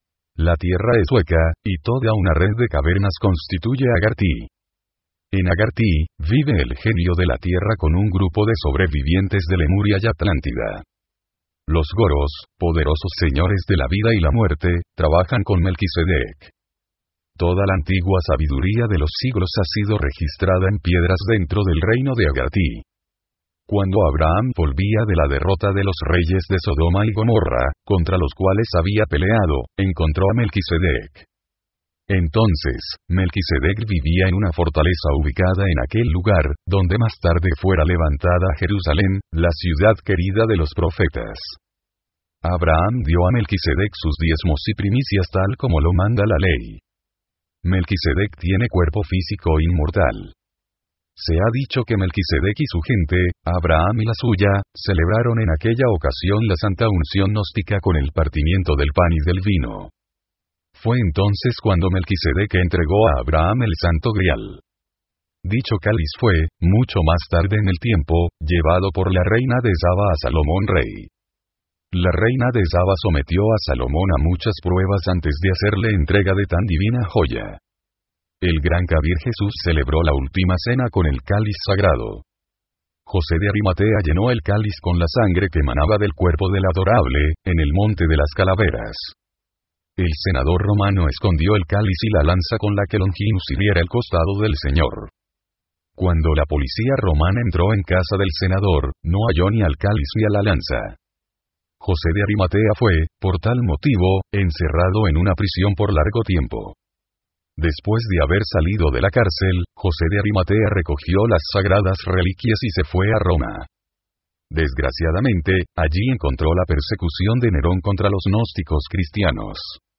A: La tierra es hueca, y toda una red de cavernas constituye Agartí. En Agartí, vive el genio de la tierra con un grupo de sobrevivientes de Lemuria y Atlántida. Los Goros, poderosos señores de la vida y la muerte, trabajan con Melquisedec. Toda la antigua sabiduría de los siglos ha sido registrada en piedras dentro del reino de Agartí. Cuando Abraham volvía de la derrota de los reyes de Sodoma y Gomorra, contra los cuales había peleado, encontró a Melquisedec. Entonces, Melquisedec vivía en una fortaleza ubicada en aquel lugar, donde más tarde fuera levantada Jerusalén, la ciudad querida de los profetas. Abraham dio a Melquisedec sus diezmos y primicias tal como lo manda la ley. Melquisedec tiene cuerpo físico inmortal. Se ha dicho que Melquisedec y su gente, Abraham y la suya, celebraron en aquella ocasión la santa unción gnóstica con el partimiento del pan y del vino. Fue entonces cuando Melquisedec entregó a Abraham el santo grial. Dicho cáliz fue, mucho más tarde en el tiempo, llevado por la reina de Saba a Salomón rey. La reina de Saba sometió a Salomón a muchas pruebas antes de hacerle entrega de tan divina joya. El gran Kabir Jesús celebró la última cena con el cáliz sagrado. José de Arimatea llenó el cáliz con la sangre que emanaba del cuerpo del adorable, en el monte de las calaveras. El senador romano escondió el cáliz y la lanza con la que Longinus hiriera el costado del Señor. Cuando la policía romana entró en casa del senador, no halló ni al cáliz ni a la lanza. José de Arimatea fue, por tal motivo, encerrado en una prisión por largo tiempo. Después de haber salido de la cárcel, José de Arimatea recogió las sagradas reliquias y se fue a Roma. Desgraciadamente, allí encontró la persecución de Nerón contra los gnósticos cristianos.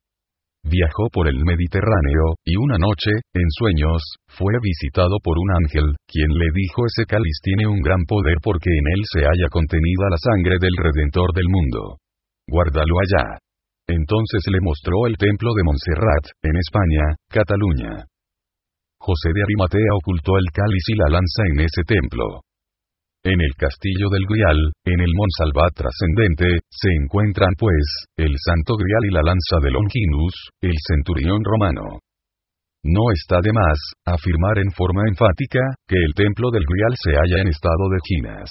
A: Viajó por el Mediterráneo, y una noche, en sueños, fue visitado por un ángel, quien le dijo: ese cáliz tiene un gran poder porque en él se halla contenida la sangre del Redentor del mundo. Guárdalo allá. Entonces le mostró el templo de Montserrat, en España, Cataluña. José de Arimatea ocultó el cáliz y la lanza en ese templo. En el castillo del Grial, en el Monsalvat trascendente, se encuentran pues, el Santo Grial y la lanza de Longinus, el centurión romano. No está de más, afirmar en forma enfática, que el templo del Grial se halla en estado de ginas.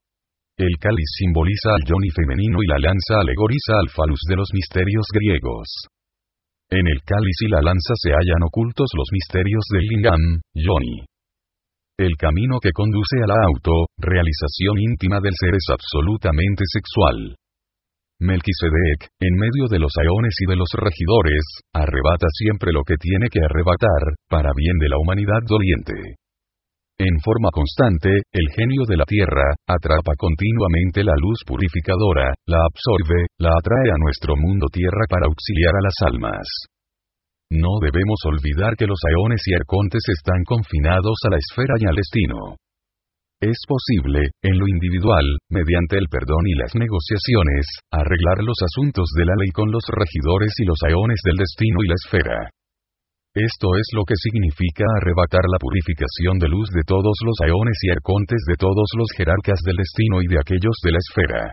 A: El cáliz simboliza al yoni femenino y la lanza alegoriza al falus de los misterios griegos. En el cáliz y la lanza se hallan ocultos los misterios del lingam, yoni. El camino que conduce a la realización íntima del ser es absolutamente sexual. Melquisedec, en medio de los aeones y de los regidores, arrebata siempre lo que tiene que arrebatar, para bien de la humanidad doliente. En forma constante, el genio de la tierra, atrapa continuamente la luz purificadora, la absorbe, la atrae a nuestro mundo tierra para auxiliar a las almas. No debemos olvidar que los aeones y arcontes están confinados a la esfera y al destino. Es posible, en lo individual, mediante el perdón y las negociaciones, arreglar los asuntos de la ley con los regidores y los aeones del destino y la esfera. Esto es lo que significa arrebatar la purificación de luz de todos los aeones y arcontes de todos los jerarcas del destino y de aquellos de la esfera.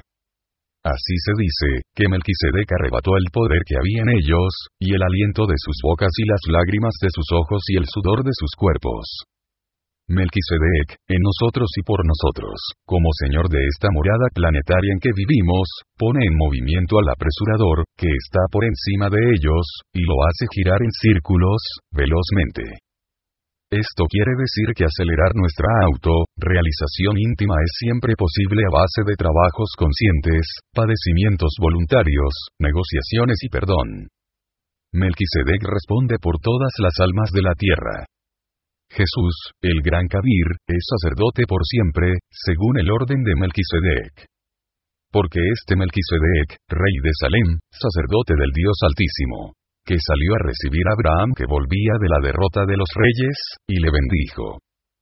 A: Así se dice, que Melquisedec arrebató el poder que había en ellos, y el aliento de sus bocas y las lágrimas de sus ojos y el sudor de sus cuerpos. Melquisedec, en nosotros y por nosotros, como Señor de esta morada planetaria en que vivimos, pone en movimiento al apresurador, que está por encima de ellos, y lo hace girar en círculos, velozmente. Esto quiere decir que acelerar nuestra realización íntima es siempre posible a base de trabajos conscientes, padecimientos voluntarios, negociaciones y perdón. Melquisedec responde por todas las almas de la tierra. Jesús, el gran Kabir, es sacerdote por siempre, según el orden de Melquisedec. Porque este Melquisedec, rey de Salem, sacerdote del Dios Altísimo, que salió a recibir a Abraham que volvía de la derrota de los reyes, y le bendijo.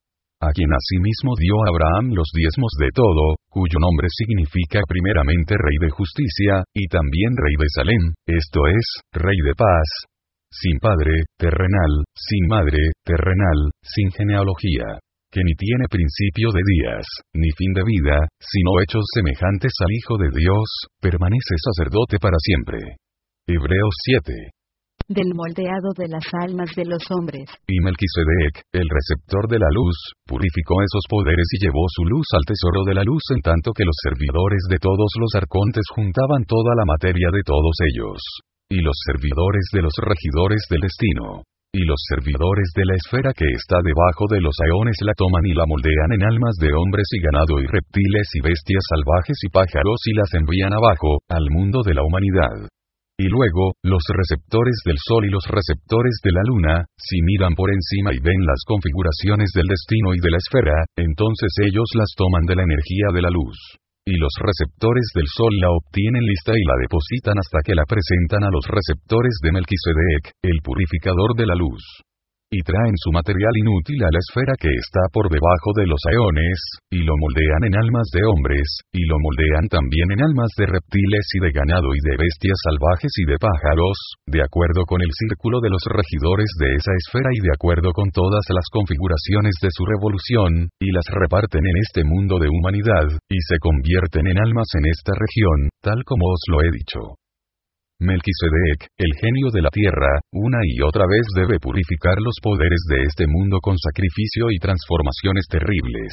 A: A quien asimismo dio a Abraham los diezmos de todo, cuyo nombre significa primeramente Rey de Justicia, y también Rey de Salem, esto es, Rey de Paz, sin padre, terrenal, sin madre, terrenal, sin genealogía, que ni tiene principio de días, ni fin de vida, sino hechos semejantes al Hijo de Dios, permanece sacerdote para siempre. Hebreos 7.
B: Del moldeado de las almas de los hombres.
A: Y Melquisedec, el receptor de la luz, purificó esos poderes y llevó su luz al tesoro de la luz en tanto que los servidores de todos los arcontes juntaban toda la materia de todos ellos. Y los servidores de los regidores del destino. Y los servidores de la esfera que está debajo de los aeones la toman y la moldean en almas de hombres y ganado y reptiles y bestias salvajes y pájaros y las envían abajo, al mundo de la humanidad. Y luego, los receptores del sol y los receptores de la luna, si miran por encima y ven las configuraciones del destino y de la esfera, entonces ellos las toman de la energía de la luz. Y los receptores del sol la obtienen lista y la depositan hasta que la presentan a los receptores de Melquisedec, el purificador de la luz. Y traen su material inútil a la esfera que está por debajo de los aeones, y lo moldean en almas de hombres, y lo moldean también en almas de reptiles y de ganado y de bestias salvajes y de pájaros, de acuerdo con el círculo de los regidores de esa esfera y de acuerdo con todas las configuraciones de su revolución, y las reparten en este mundo de humanidad, y se convierten en almas en esta región, tal como os lo he dicho. Melquisedec, el genio de la tierra, una y otra vez debe purificar los poderes de este mundo con sacrificio y transformaciones terribles.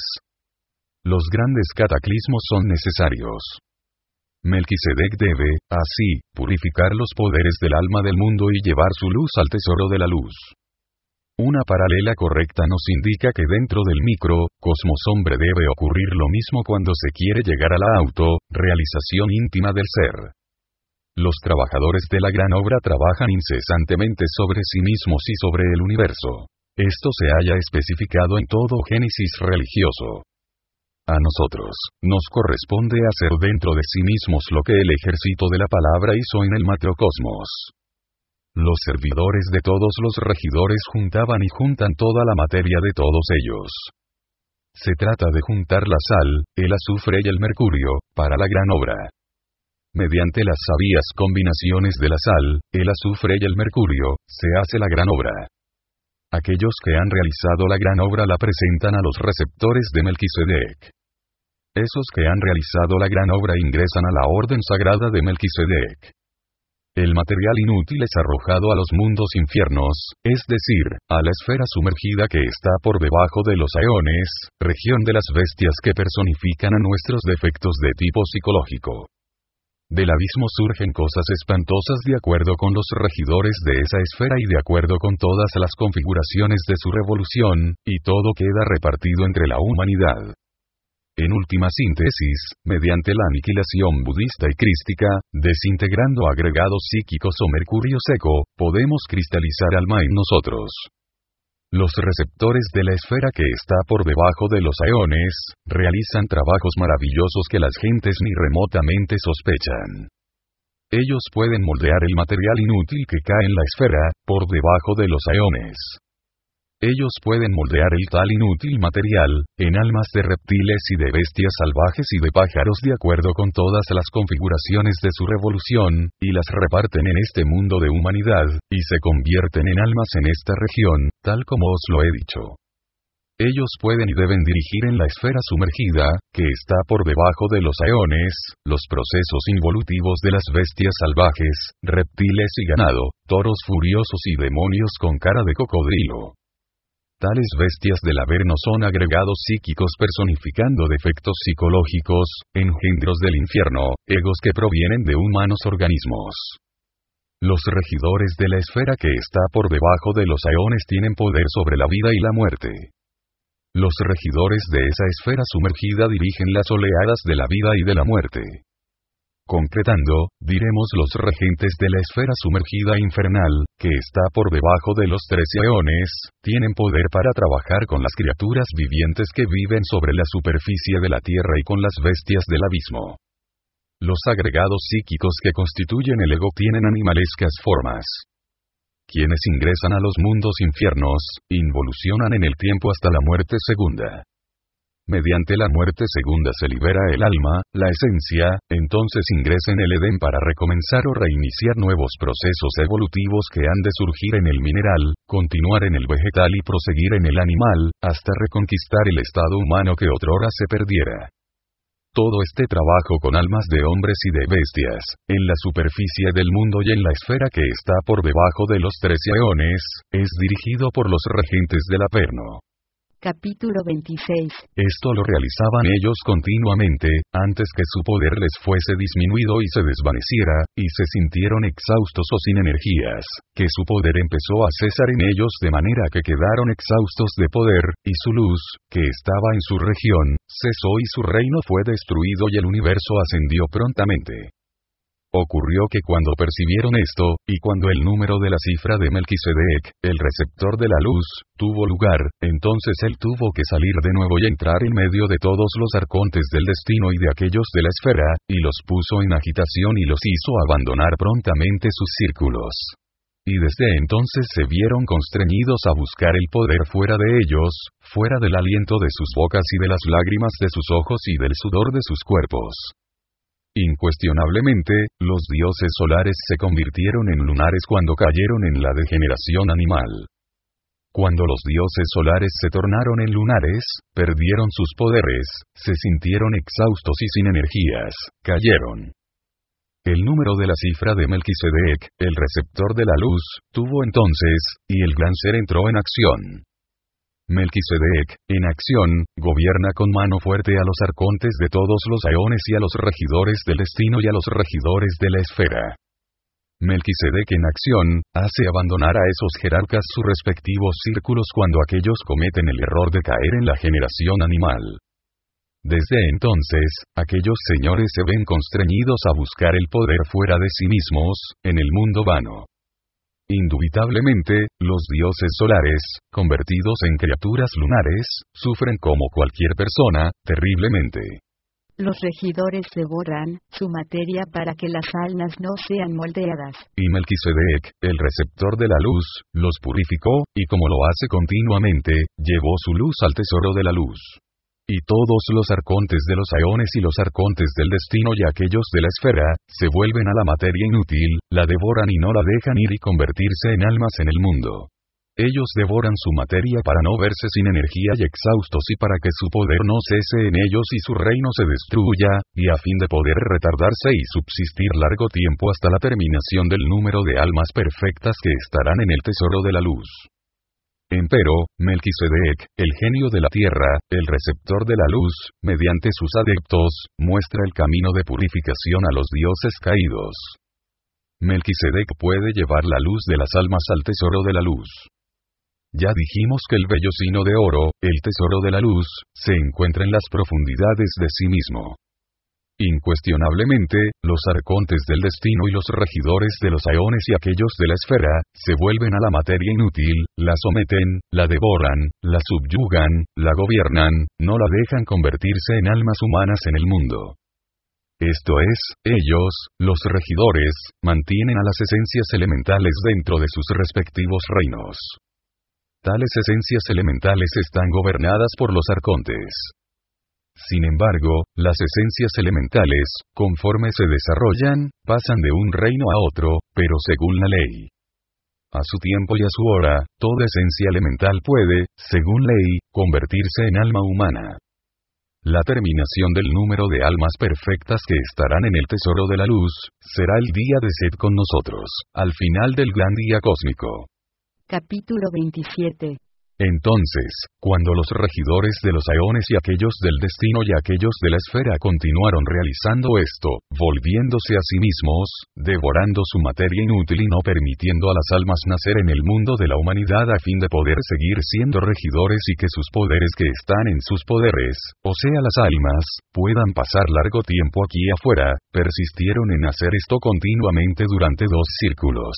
A: Los grandes cataclismos son necesarios. Melquisedec debe, así, purificar los poderes del alma del mundo y llevar su luz al tesoro de la luz. Una paralela correcta nos indica que dentro del microcosmos hombre debe ocurrir lo mismo cuando se quiere llegar a la auto-realización íntima del ser. Los trabajadores de la gran obra trabajan incesantemente sobre sí mismos y sobre el universo. Esto se halla especificado en todo Génesis religioso. A nosotros, nos corresponde hacer dentro de sí mismos lo que el ejército de la palabra hizo en el macrocosmos. Los servidores de todos los regidores juntaban y juntan toda la materia de todos ellos. Se trata de juntar la sal, el azufre y el mercurio, para la gran obra. Mediante las sabias combinaciones de la sal, el azufre y el mercurio, se hace la gran obra. Aquellos que han realizado la gran obra la presentan a los receptores de Melquisedec. Esos que han realizado la gran obra ingresan a la orden sagrada de Melquisedec. El material inútil es arrojado a los mundos infiernos, es decir, a la esfera sumergida que está por debajo de los aeones, región de las bestias que personifican a nuestros defectos de tipo psicológico. Del abismo surgen cosas espantosas de acuerdo con los regidores de esa esfera y de acuerdo con todas las configuraciones de su revolución, y todo queda repartido entre la humanidad. En última síntesis, mediante la aniquilación budista y crística, desintegrando agregados psíquicos o mercurio seco, podemos cristalizar alma en nosotros. Los receptores de la esfera que está por debajo de los aeones, realizan trabajos maravillosos que las gentes ni remotamente sospechan. Ellos pueden moldear el material inútil que cae en la esfera, por debajo de los aeones. Ellos pueden moldear el tal inútil material, en almas de reptiles y de bestias salvajes y de pájaros de acuerdo con todas las configuraciones de su revolución, y las reparten en este mundo de humanidad, y se convierten en almas en esta región, tal como os lo he dicho. Ellos pueden y deben dirigir en la esfera sumergida, que está por debajo de los aeones, los procesos involutivos de las bestias salvajes, reptiles y ganado, toros furiosos y demonios con cara de cocodrilo. Tales bestias del Averno son agregados psíquicos personificando defectos psicológicos, engendros del infierno, egos que provienen de humanos organismos. Los regidores de la esfera que está por debajo de los aeones tienen poder sobre la vida y la muerte. Los regidores de esa esfera sumergida dirigen las oleadas de la vida y de la muerte. Concretando, diremos los regentes de la esfera sumergida infernal, que está por debajo de los 13 eones, tienen poder para trabajar con las criaturas vivientes que viven sobre la superficie de la tierra y con las bestias del abismo. Los agregados psíquicos que constituyen el ego tienen animalescas formas. Quienes ingresan a los mundos infiernos, involucionan en el tiempo hasta la muerte segunda. Mediante la muerte segunda se libera el alma, la esencia, entonces ingresa en el Edén para recomenzar o reiniciar nuevos procesos evolutivos que han de surgir en el mineral, continuar en el vegetal y proseguir en el animal, hasta reconquistar el estado humano que otrora se perdiera. Todo este trabajo con almas de hombres y de bestias, en la superficie del mundo y en la esfera que está por debajo de los 13 eones, es dirigido por los regentes del Averno.
B: Capítulo 26.
A: Esto lo realizaban ellos continuamente, antes que su poder les fuese disminuido y se desvaneciera, y se sintieron exhaustos o sin energías, que su poder empezó a cesar en ellos de manera que quedaron exhaustos de poder, y su luz, que estaba en su región, cesó y su reino fue destruido y el universo ascendió prontamente. Ocurrió que cuando percibieron esto, y cuando el número de la cifra de Melquisedec, el receptor de la luz, tuvo lugar, entonces él tuvo que salir de nuevo y entrar en medio de todos los arcontes del destino y de aquellos de la esfera, y los puso en agitación y los hizo abandonar prontamente sus círculos. Y desde entonces se vieron constreñidos a buscar el poder fuera de ellos, fuera del aliento de sus bocas y de las lágrimas de sus ojos y del sudor de sus cuerpos. Incuestionablemente, los dioses solares se convirtieron en lunares cuando cayeron en la degeneración animal. Cuando los dioses solares se tornaron en lunares, perdieron sus poderes, se sintieron exhaustos y sin energías, cayeron. El número de la cifra de Melquisedec, el receptor de la luz, tuvo entonces, y el gran ser entró en acción. Melquisedec, en acción, gobierna con mano fuerte a los arcontes de todos los aeones y a los regidores del destino y a los regidores de la esfera. Melquisedec en acción, hace abandonar a esos jerarcas sus respectivos círculos cuando aquellos cometen el error de caer en la generación animal. Desde entonces, aquellos señores se ven constreñidos a buscar el poder fuera de sí mismos, en el mundo vano. Indubitablemente, los dioses solares, convertidos en criaturas lunares, sufren como cualquier persona, terriblemente.
B: Los regidores devoran su materia para que las almas no sean moldeadas.
A: Y Melquisedec, el receptor de la luz, los purificó, y como lo hace continuamente, llevó su luz al tesoro de la luz. Y todos los arcontes de los aeones y los arcontes del destino y aquellos de la esfera, se vuelven a la materia inútil, la devoran y no la dejan ir y convertirse en almas en el mundo. Ellos devoran su materia para no verse sin energía y exhaustos y para que su poder no cese en ellos y su reino se destruya, y a fin de poder retardarse y subsistir largo tiempo hasta la terminación del número de almas perfectas que estarán en el tesoro de la luz. Empero, Melquisedec, el genio de la tierra, el receptor de la luz, mediante sus adeptos, muestra el camino de purificación a los dioses caídos. Melquisedec puede llevar la luz de las almas al tesoro de la luz. Ya dijimos que el vellocino de oro, el tesoro de la luz, se encuentra en las profundidades de sí mismo. Incuestionablemente, los arcontes del destino y los regidores de los aeones y aquellos de la esfera, se vuelven a la materia inútil, la someten, la devoran, la subyugan, la gobiernan, no la dejan convertirse en almas humanas en el mundo. Esto es, ellos, los regidores, mantienen a las esencias elementales dentro de sus respectivos reinos. Tales esencias elementales están gobernadas por los arcontes. Sin embargo, las esencias elementales, conforme se desarrollan, pasan de un reino a otro, pero según la ley. A su tiempo y a su hora, toda esencia elemental puede, según ley, convertirse en alma humana. La terminación del número de almas perfectas que estarán en el tesoro de la luz, será el día de Set con nosotros, al final del gran día cósmico.
B: Capítulo 27.
A: Entonces, cuando los regidores de los aeones y aquellos del destino y aquellos de la esfera continuaron realizando esto, volviéndose a sí mismos, devorando su materia inútil y no permitiendo a las almas nacer en el mundo de la humanidad a fin de poder seguir siendo regidores y que sus poderes que están en sus poderes, o sea las almas, puedan pasar largo tiempo aquí afuera, persistieron en hacer esto continuamente durante 2 círculos.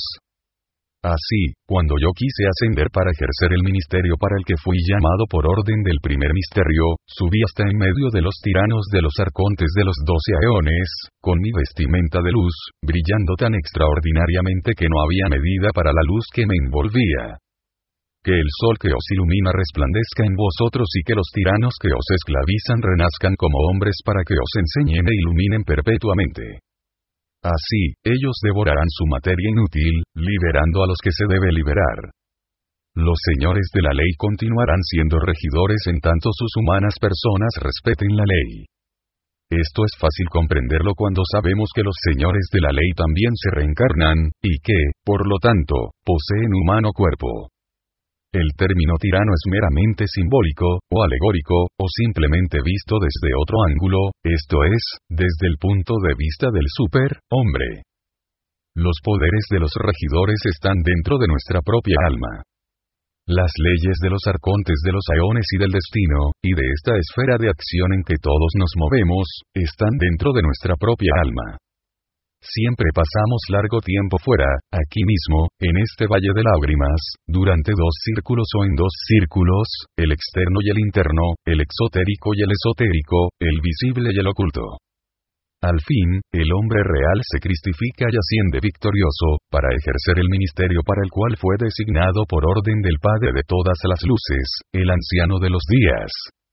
A: Así, cuando yo quise ascender para ejercer el ministerio para el que fui llamado por orden del primer misterio, subí hasta en medio de los tiranos de los arcontes de los 12 aeones, con mi vestimenta de luz, brillando tan extraordinariamente que no había medida para la luz que me envolvía. Que el sol que os ilumina resplandezca en vosotros y que los tiranos que os esclavizan renazcan como hombres para que os enseñen e iluminen perpetuamente. Así, ellos devorarán su materia inútil, liberando a los que se debe liberar. Los señores de la ley continuarán siendo regidores en tanto sus humanas personas respeten la ley. Esto es fácil comprenderlo cuando sabemos que los señores de la ley también se reencarnan, y que, por lo tanto, poseen humano cuerpo. El término tirano es meramente simbólico, o alegórico, o simplemente visto desde otro ángulo, esto es, desde el punto de vista del super-hombre. Los poderes de los regidores están dentro de nuestra propia alma. Las leyes de los arcontes de los aeones y del destino, y de esta esfera de acción en que todos nos movemos, están dentro de nuestra propia alma. Siempre pasamos largo tiempo fuera, aquí mismo, en este valle de lágrimas, durante 2 círculos o en 2 círculos, el externo y el interno, el exotérico y el esotérico, el visible y el oculto. Al fin, el hombre real se cristifica y asciende victorioso, para ejercer el ministerio para el cual fue designado por orden del Padre de todas las luces, el anciano de los días.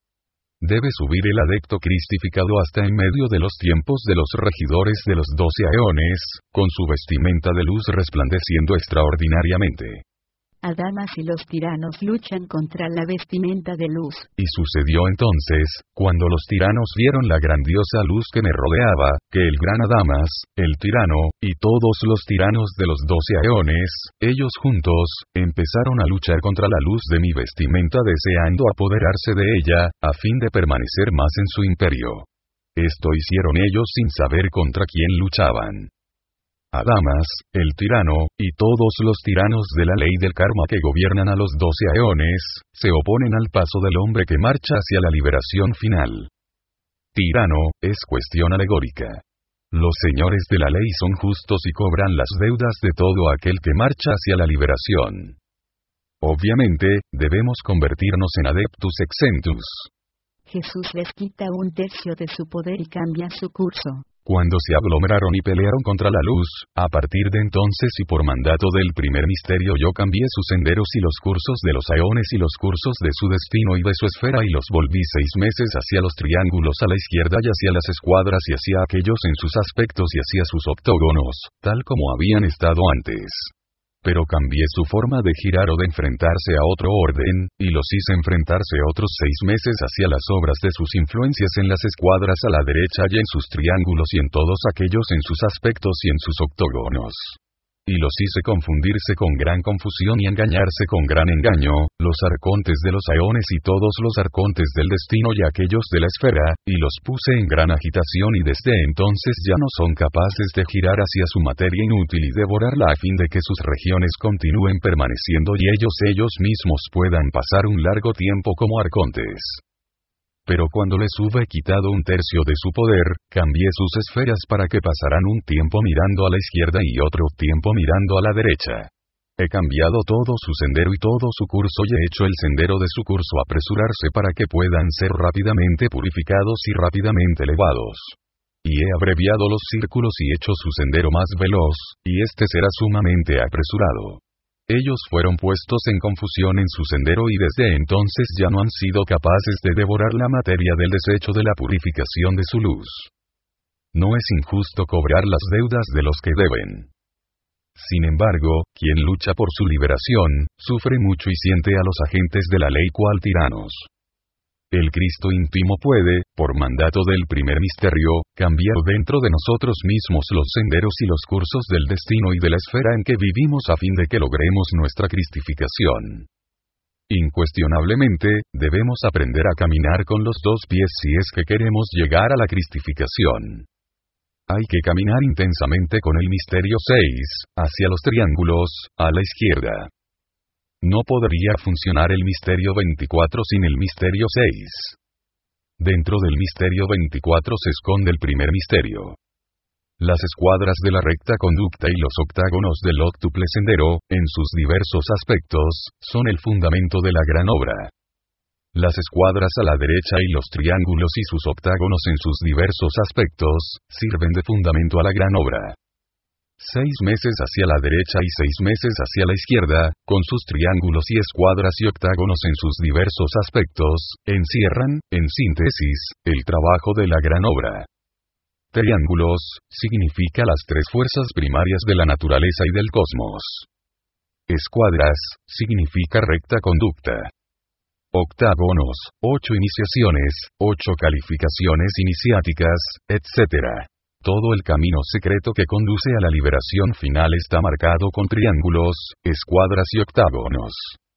A: Debe subir el adepto cristificado hasta en medio de los tiempos de los regidores de los 12 aeones, con su vestimenta de luz resplandeciendo extraordinariamente.
B: Adamas y los tiranos luchan contra la vestimenta de luz.
A: Y sucedió entonces, cuando los tiranos vieron la grandiosa luz que me rodeaba, que el gran Adamas, el tirano, y todos los tiranos de los 12 aeones, ellos juntos, empezaron a luchar contra la luz de mi vestimenta deseando apoderarse de ella, a fin de permanecer más en su imperio. Esto hicieron ellos sin saber contra quién luchaban. Adamas, el tirano, y todos los tiranos de la ley del karma que gobiernan a los 12 aeones, se oponen al paso del hombre que marcha hacia la liberación final. Tirano, es cuestión alegórica. Los señores de la ley son justos y cobran las deudas de todo aquel que marcha hacia la liberación. Obviamente, debemos convertirnos en adeptus exentus.
B: Jesús les quita un tercio de su poder y cambia su curso.
A: Cuando se aglomeraron y pelearon contra la luz, a partir de entonces y por mandato del primer misterio yo cambié sus senderos y los cursos de los aeones y los cursos de su destino y de su esfera y los volví 6 meses hacia los triángulos a la izquierda y hacia las escuadras y hacia aquellos en sus aspectos y hacia sus octógonos, tal como habían estado antes. Pero cambié su forma de girar o de enfrentarse a otro orden, y los hice enfrentarse otros 6 meses hacia las obras de sus influencias en las escuadras a la derecha y en sus triángulos y en todos aquellos en sus aspectos y en sus octógonos. Y los hice confundirse con gran confusión y engañarse con gran engaño, los arcontes de los aeones y todos los arcontes del destino y aquellos de la esfera, y los puse en gran agitación y desde entonces ya no son capaces de girar hacia su materia inútil y devorarla a fin de que sus regiones continúen permaneciendo y ellos mismos puedan pasar un largo tiempo como arcontes. Pero cuando les hube quitado un tercio de su poder, cambié sus esferas para que pasaran un tiempo mirando a la izquierda y otro tiempo mirando a la derecha. He cambiado todo su sendero y todo su curso y he hecho el sendero de su curso apresurarse para que puedan ser rápidamente purificados y rápidamente elevados. Y he abreviado los círculos y hecho su sendero más veloz, y este será sumamente apresurado. Ellos fueron puestos en confusión en su sendero y desde entonces ya no han sido capaces de devorar la materia del desecho de la purificación de su luz. No es injusto cobrar las deudas de los que deben. Sin embargo, quien lucha por su liberación, sufre mucho y siente a los agentes de la ley cual tiranos. El Cristo íntimo puede, por mandato del primer misterio, cambiar dentro de nosotros mismos los senderos y los cursos del destino y de la esfera en que vivimos a fin de que logremos nuestra cristificación. Incuestionablemente, debemos aprender a caminar con los 2 pies si es que queremos llegar a la cristificación. Hay que caminar intensamente con el misterio 6, hacia los triángulos, a la izquierda. No podría funcionar el misterio 24 sin el misterio 6. Dentro del misterio 24 se esconde el primer misterio. Las escuadras de la recta conducta y los octágonos del octuple sendero, en sus diversos aspectos, son el fundamento de la gran obra. Las escuadras a la derecha y los triángulos y sus octágonos en sus diversos aspectos, sirven de fundamento a la gran obra. 6 meses hacia la derecha y 6 meses hacia la izquierda, con sus triángulos y escuadras y octágonos en sus diversos aspectos, encierran, en síntesis, el trabajo de la gran obra. Triángulos, significa las 3 fuerzas primarias de la naturaleza y del cosmos. Escuadras, significa recta conducta. Octágonos, 8 iniciaciones, 8 calificaciones iniciáticas, etc. Todo el camino secreto que conduce a la liberación final está marcado con triángulos, escuadras y octágonos.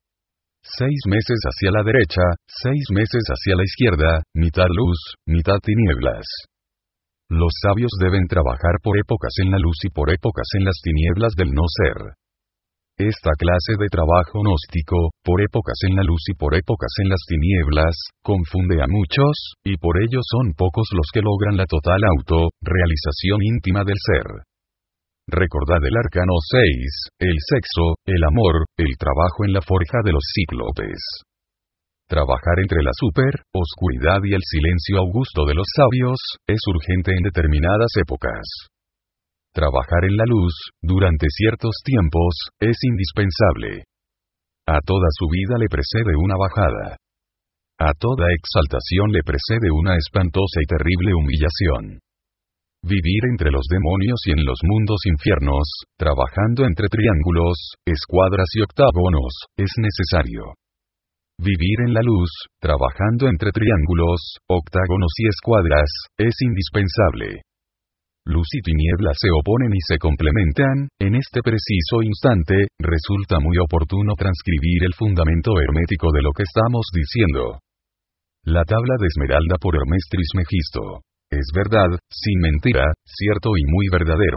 A: 6 meses hacia la derecha, 6 meses hacia la izquierda, mitad luz, mitad tinieblas. Los sabios deben trabajar por épocas en la luz y por épocas en las tinieblas del no ser. Esta clase de trabajo gnóstico, por épocas en la luz y por épocas en las tinieblas, confunde a muchos, y por ello son pocos los que logran la total realización íntima del ser. Recordad el arcano 6, el sexo, el amor, el trabajo en la forja de los cíclopes. Trabajar entre la oscuridad y el silencio augusto de los sabios, es urgente en determinadas épocas. Trabajar en la luz, durante ciertos tiempos, es indispensable. A toda subida le precede una bajada. A toda exaltación le precede una espantosa y terrible humillación. Vivir entre los demonios y en los mundos infiernos, trabajando entre triángulos, escuadras y octágonos, es necesario. Vivir en la luz, trabajando entre triángulos, octágonos y escuadras, es indispensable. Luz y tinieblas se oponen y se complementan, en este preciso instante, resulta muy oportuno transcribir el fundamento hermético de lo que estamos diciendo. La tabla de Esmeralda por Hermes Trismegisto. Es verdad, sin mentira, cierto y muy verdadero.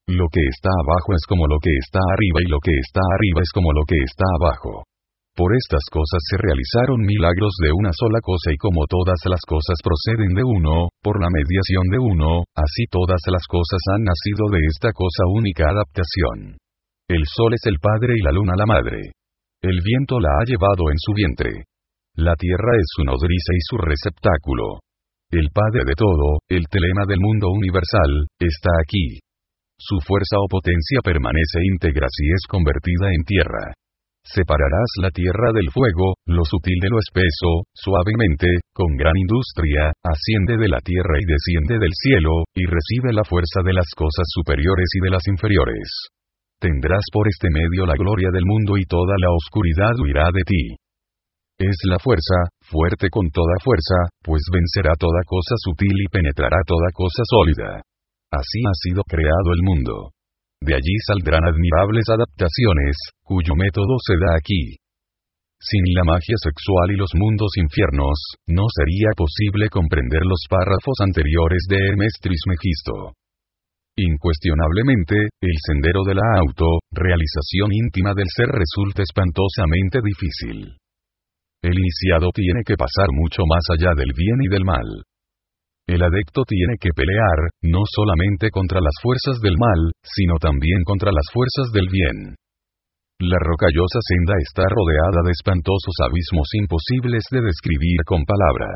A: Lo que está abajo es como lo que está arriba y lo que está arriba es como lo que está abajo. Por estas cosas se realizaron milagros de una sola cosa y como todas las cosas proceden de uno, por la mediación de uno, así todas las cosas han nacido de esta cosa única adaptación. El sol es el padre y la luna la madre. El viento la ha llevado en su vientre. La tierra es su nodriza y su receptáculo. El padre de todo, el telema del mundo universal, está aquí. Su fuerza o potencia permanece íntegra si es convertida en tierra. Separarás la tierra del fuego, lo sutil de lo espeso, suavemente, con gran industria, asciende de la tierra y desciende del cielo, y recibe la fuerza de las cosas superiores y de las inferiores. Tendrás por este medio la gloria del mundo y toda la oscuridad huirá de ti. Es la fuerza, fuerte con toda fuerza, pues vencerá toda cosa sutil y penetrará toda cosa sólida. Así ha sido creado el mundo. De allí saldrán admirables adaptaciones, cuyo método se da aquí. Sin la magia sexual y los mundos infiernos, no sería posible comprender los párrafos anteriores de Hermes Trismegisto. Incuestionablemente, el sendero de la realización íntima del ser resulta espantosamente difícil. El iniciado tiene que pasar mucho más allá del bien y del mal. El adepto tiene que pelear, no solamente contra las fuerzas del mal, sino también contra las fuerzas del bien. La rocallosa senda está rodeada de espantosos abismos imposibles de describir con palabras.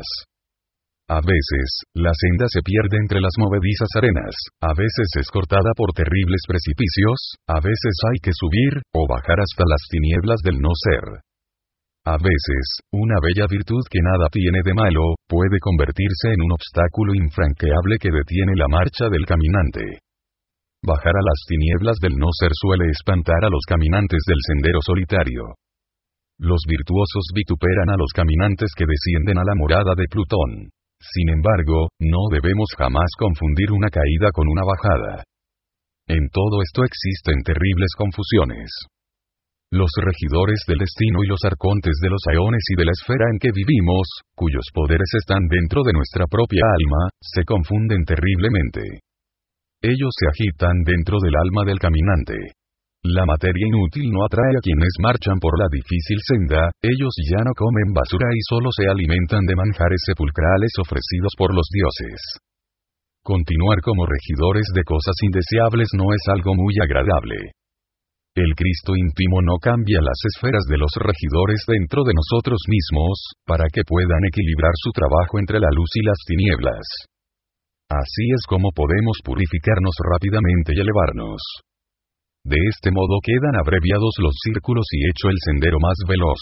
A: A veces, la senda se pierde entre las movedizas arenas, a veces es cortada por terribles precipicios, a veces hay que subir, o bajar hasta las tinieblas del no ser. A veces, una bella virtud que nada tiene de malo, puede convertirse en un obstáculo infranqueable que detiene la marcha del caminante. Bajar a las tinieblas del no ser suele espantar a los caminantes del sendero solitario. Los virtuosos vituperan a los caminantes que descienden a la morada de Plutón. Sin embargo, no debemos jamás confundir una caída con una bajada. En todo esto existen terribles confusiones. Los regidores del destino y los arcontes de los aeones y de la esfera en que vivimos, cuyos poderes están dentro de nuestra propia alma, se confunden terriblemente. Ellos se agitan dentro del alma del caminante. La materia inútil no atrae a quienes marchan por la difícil senda, ellos ya no comen basura y solo se alimentan de manjares sepulcrales ofrecidos por los dioses. Continuar como regidores de cosas indeseables no es algo muy agradable. El Cristo íntimo no cambia las esferas de los regidores dentro de nosotros mismos, para que puedan equilibrar su trabajo entre la luz y las tinieblas. Así es como podemos purificarnos rápidamente y elevarnos. De este modo quedan abreviados los círculos y hecho el sendero más veloz.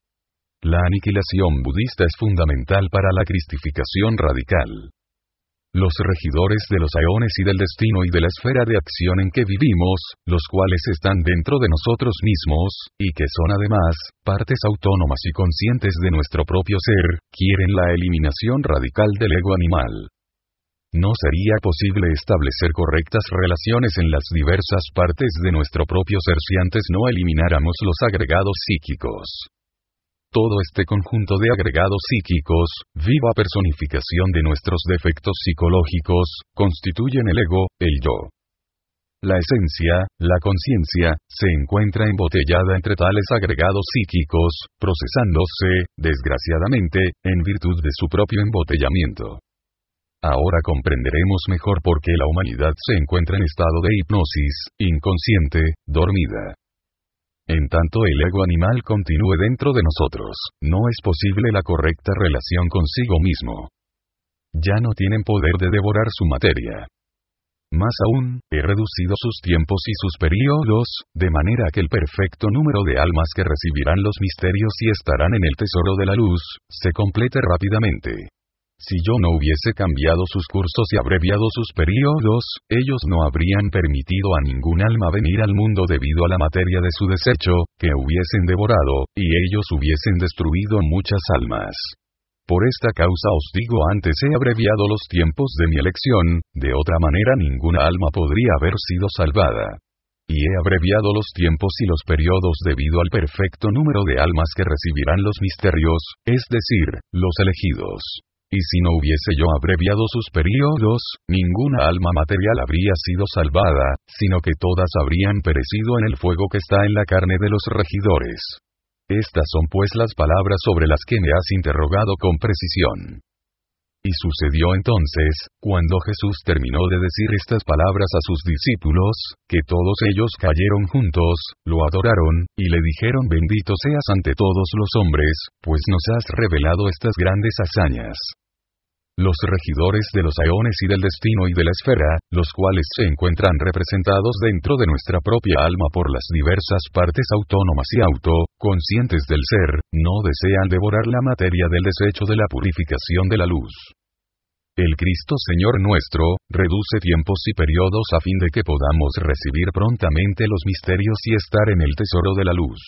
A: La aniquilación budista es fundamental para la cristificación radical. Los regidores de los aeones y del destino y de la esfera de acción en que vivimos, los cuales están dentro de nosotros mismos, y que son además, partes autónomas y conscientes de nuestro propio ser, quieren la eliminación radical del ego animal. No sería posible establecer correctas relaciones en las diversas partes de nuestro propio ser si antes no elimináramos los agregados psíquicos. Todo este conjunto de agregados psíquicos, viva personificación de nuestros defectos psicológicos, constituyen el ego, el yo. La esencia, la conciencia, se encuentra embotellada entre tales agregados psíquicos, procesándose, desgraciadamente, en virtud de su propio embotellamiento. Ahora comprenderemos mejor por qué la humanidad se encuentra en estado de hipnosis, inconsciente, dormida. En tanto el ego animal continúe dentro de nosotros, no es posible la correcta relación consigo mismo. Ya no tienen poder de devorar su materia. Más aún, he reducido sus tiempos y sus períodos, de manera que el perfecto número de almas que recibirán los misterios y estarán en el tesoro de la luz, se complete rápidamente. Si yo no hubiese cambiado sus cursos y abreviado sus períodos, ellos no habrían permitido a ningún alma venir al mundo debido a la materia de su desecho, que hubiesen devorado, y ellos hubiesen destruido muchas almas. Por esta causa os digo antes he abreviado los tiempos de mi elección, de otra manera ninguna alma podría haber sido salvada. Y he abreviado los tiempos y los periodos debido al perfecto número de almas que recibirán los misterios, es decir, los elegidos. Y si no hubiese yo abreviado sus períodos, ninguna alma material habría sido salvada, sino que todas habrían perecido en el fuego que está en la carne de los regidores. Estas son pues las palabras sobre las que me has interrogado con precisión. Y sucedió entonces, cuando Jesús terminó de decir estas palabras a sus discípulos, que todos ellos cayeron juntos, lo adoraron, y le dijeron: Bendito seas ante todos los hombres, pues nos has revelado estas grandes hazañas. Los regidores de los aeones y del destino y de la esfera, los cuales se encuentran representados dentro de nuestra propia alma por las diversas partes autónomas y conscientes del ser, no desean devorar la materia del desecho de la purificación de la luz. El Cristo Señor nuestro, reduce tiempos y periodos a fin de que podamos recibir prontamente los misterios y estar en el tesoro de la luz.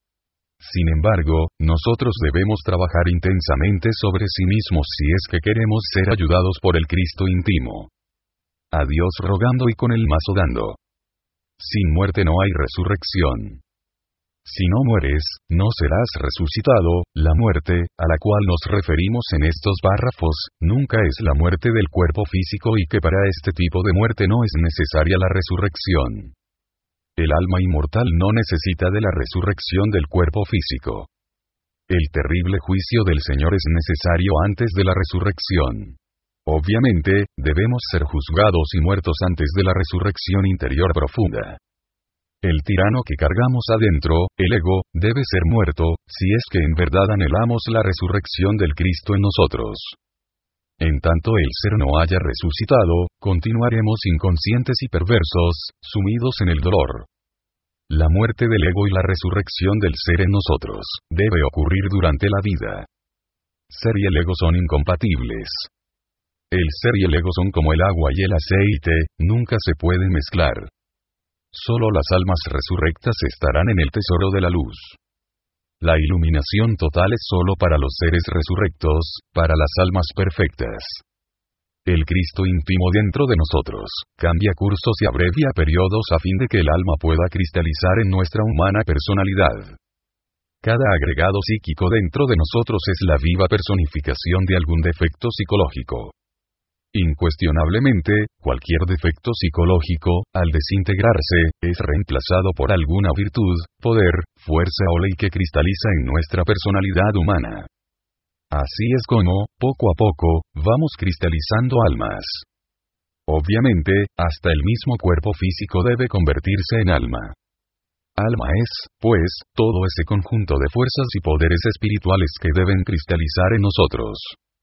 A: Sin embargo, nosotros debemos trabajar intensamente sobre sí mismos si es que queremos ser ayudados por el Cristo íntimo. A Dios rogando y con el mazo dando. Sin muerte no hay resurrección. Si no mueres, no serás resucitado. La muerte, a la cual nos referimos en estos párrafos, nunca es la muerte del cuerpo físico y que para este tipo de muerte no es necesaria la resurrección. El alma inmortal no necesita de la resurrección del cuerpo físico. El terrible juicio del Señor es necesario antes de la resurrección. Obviamente, debemos ser juzgados y muertos antes de la resurrección interior profunda. El tirano que cargamos adentro, el ego, debe ser muerto, si es que en verdad anhelamos la resurrección del Cristo en nosotros. En tanto el ser no haya resucitado, continuaremos inconscientes y perversos, sumidos en el dolor. La muerte del ego y la resurrección del ser en nosotros, debe ocurrir durante la vida. Ser y el ego son incompatibles. El ser y el ego son como el agua y el aceite, nunca se pueden mezclar. Solo las almas resurrectas estarán en el tesoro de la luz. La iluminación total es solo para los seres resurrectos, para las almas perfectas. El Cristo íntimo dentro de nosotros, cambia cursos y abrevia periodos a fin de que el alma pueda cristalizar en nuestra humana personalidad. Cada agregado psíquico dentro de nosotros es la viva personificación de algún defecto psicológico. Incuestionablemente, cualquier defecto psicológico, al desintegrarse, es reemplazado por alguna virtud, poder, fuerza o ley que cristaliza en nuestra personalidad humana. Así es como, poco a poco, vamos cristalizando almas. Obviamente, hasta el mismo cuerpo físico debe convertirse en alma. Alma es, pues, todo ese conjunto de fuerzas y poderes espirituales que deben cristalizar en nosotros.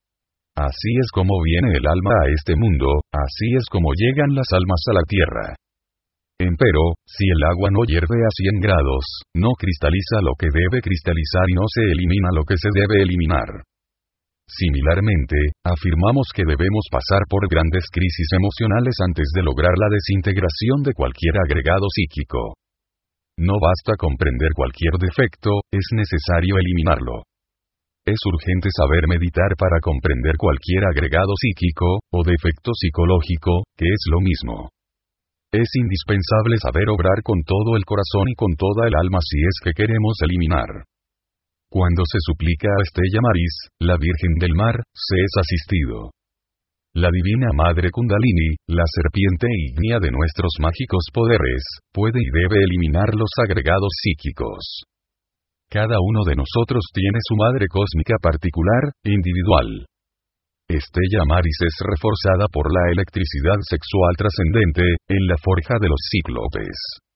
A: Así es como viene el alma a este mundo, así es como llegan las almas a la tierra. Empero, si el agua no hierve a 100 grados, no cristaliza lo que debe cristalizar y no se elimina lo que se debe eliminar. Similarmente, afirmamos que debemos pasar por grandes crisis emocionales antes de lograr la desintegración de cualquier agregado psíquico. No basta comprender cualquier defecto, es necesario eliminarlo. Es urgente saber meditar para comprender cualquier agregado psíquico, o defecto psicológico, que es lo mismo. Es indispensable saber obrar con todo el corazón y con toda el alma si es que queremos eliminar. Cuando se suplica a Estella Maris, la Virgen del Mar, se es asistido. La Divina Madre Kundalini, la serpiente ígnea de nuestros mágicos poderes, puede y debe eliminar los agregados psíquicos. Cada uno de nosotros tiene su madre cósmica particular, individual. Estella Maris es reforzada por la electricidad sexual trascendente, en la forja de los cíclopes.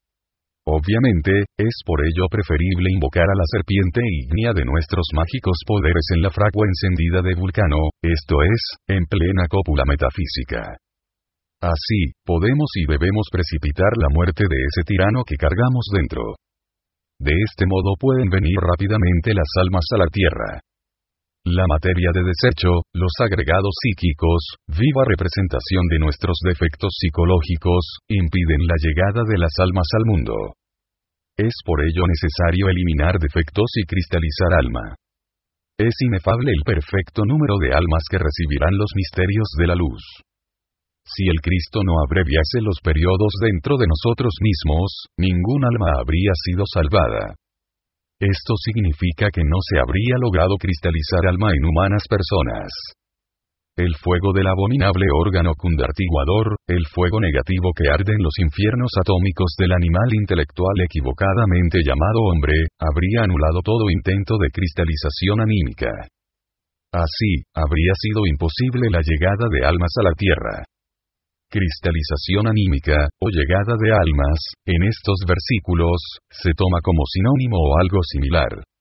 A: Obviamente, es por ello preferible invocar a la serpiente ígnea de nuestros mágicos poderes en la fragua encendida de Vulcano, esto es, en plena cópula metafísica. Así, podemos y debemos precipitar la muerte de ese tirano que cargamos dentro. De este modo pueden venir rápidamente las almas a la tierra. La materia de desecho, los agregados psíquicos, viva representación de nuestros defectos psicológicos, impiden la llegada de las almas al mundo. Es por ello necesario eliminar defectos y cristalizar alma. Es inefable el perfecto número de almas que recibirán los misterios de la luz. Si el Cristo no abreviase los periodos dentro de nosotros mismos, ningún alma habría sido salvada. Esto significa que no se habría logrado cristalizar alma en humanas personas. el fuego del abominable órgano cundartiguador, el fuego negativo que arde en los infiernos atómicos del animal intelectual equivocadamente llamado hombre, habría anulado todo intento de cristalización anímica. Así, habría sido imposible la llegada de almas a la Tierra. Cristalización anímica, o llegada de almas, en estos versículos, se toma como sinónimo o algo similar.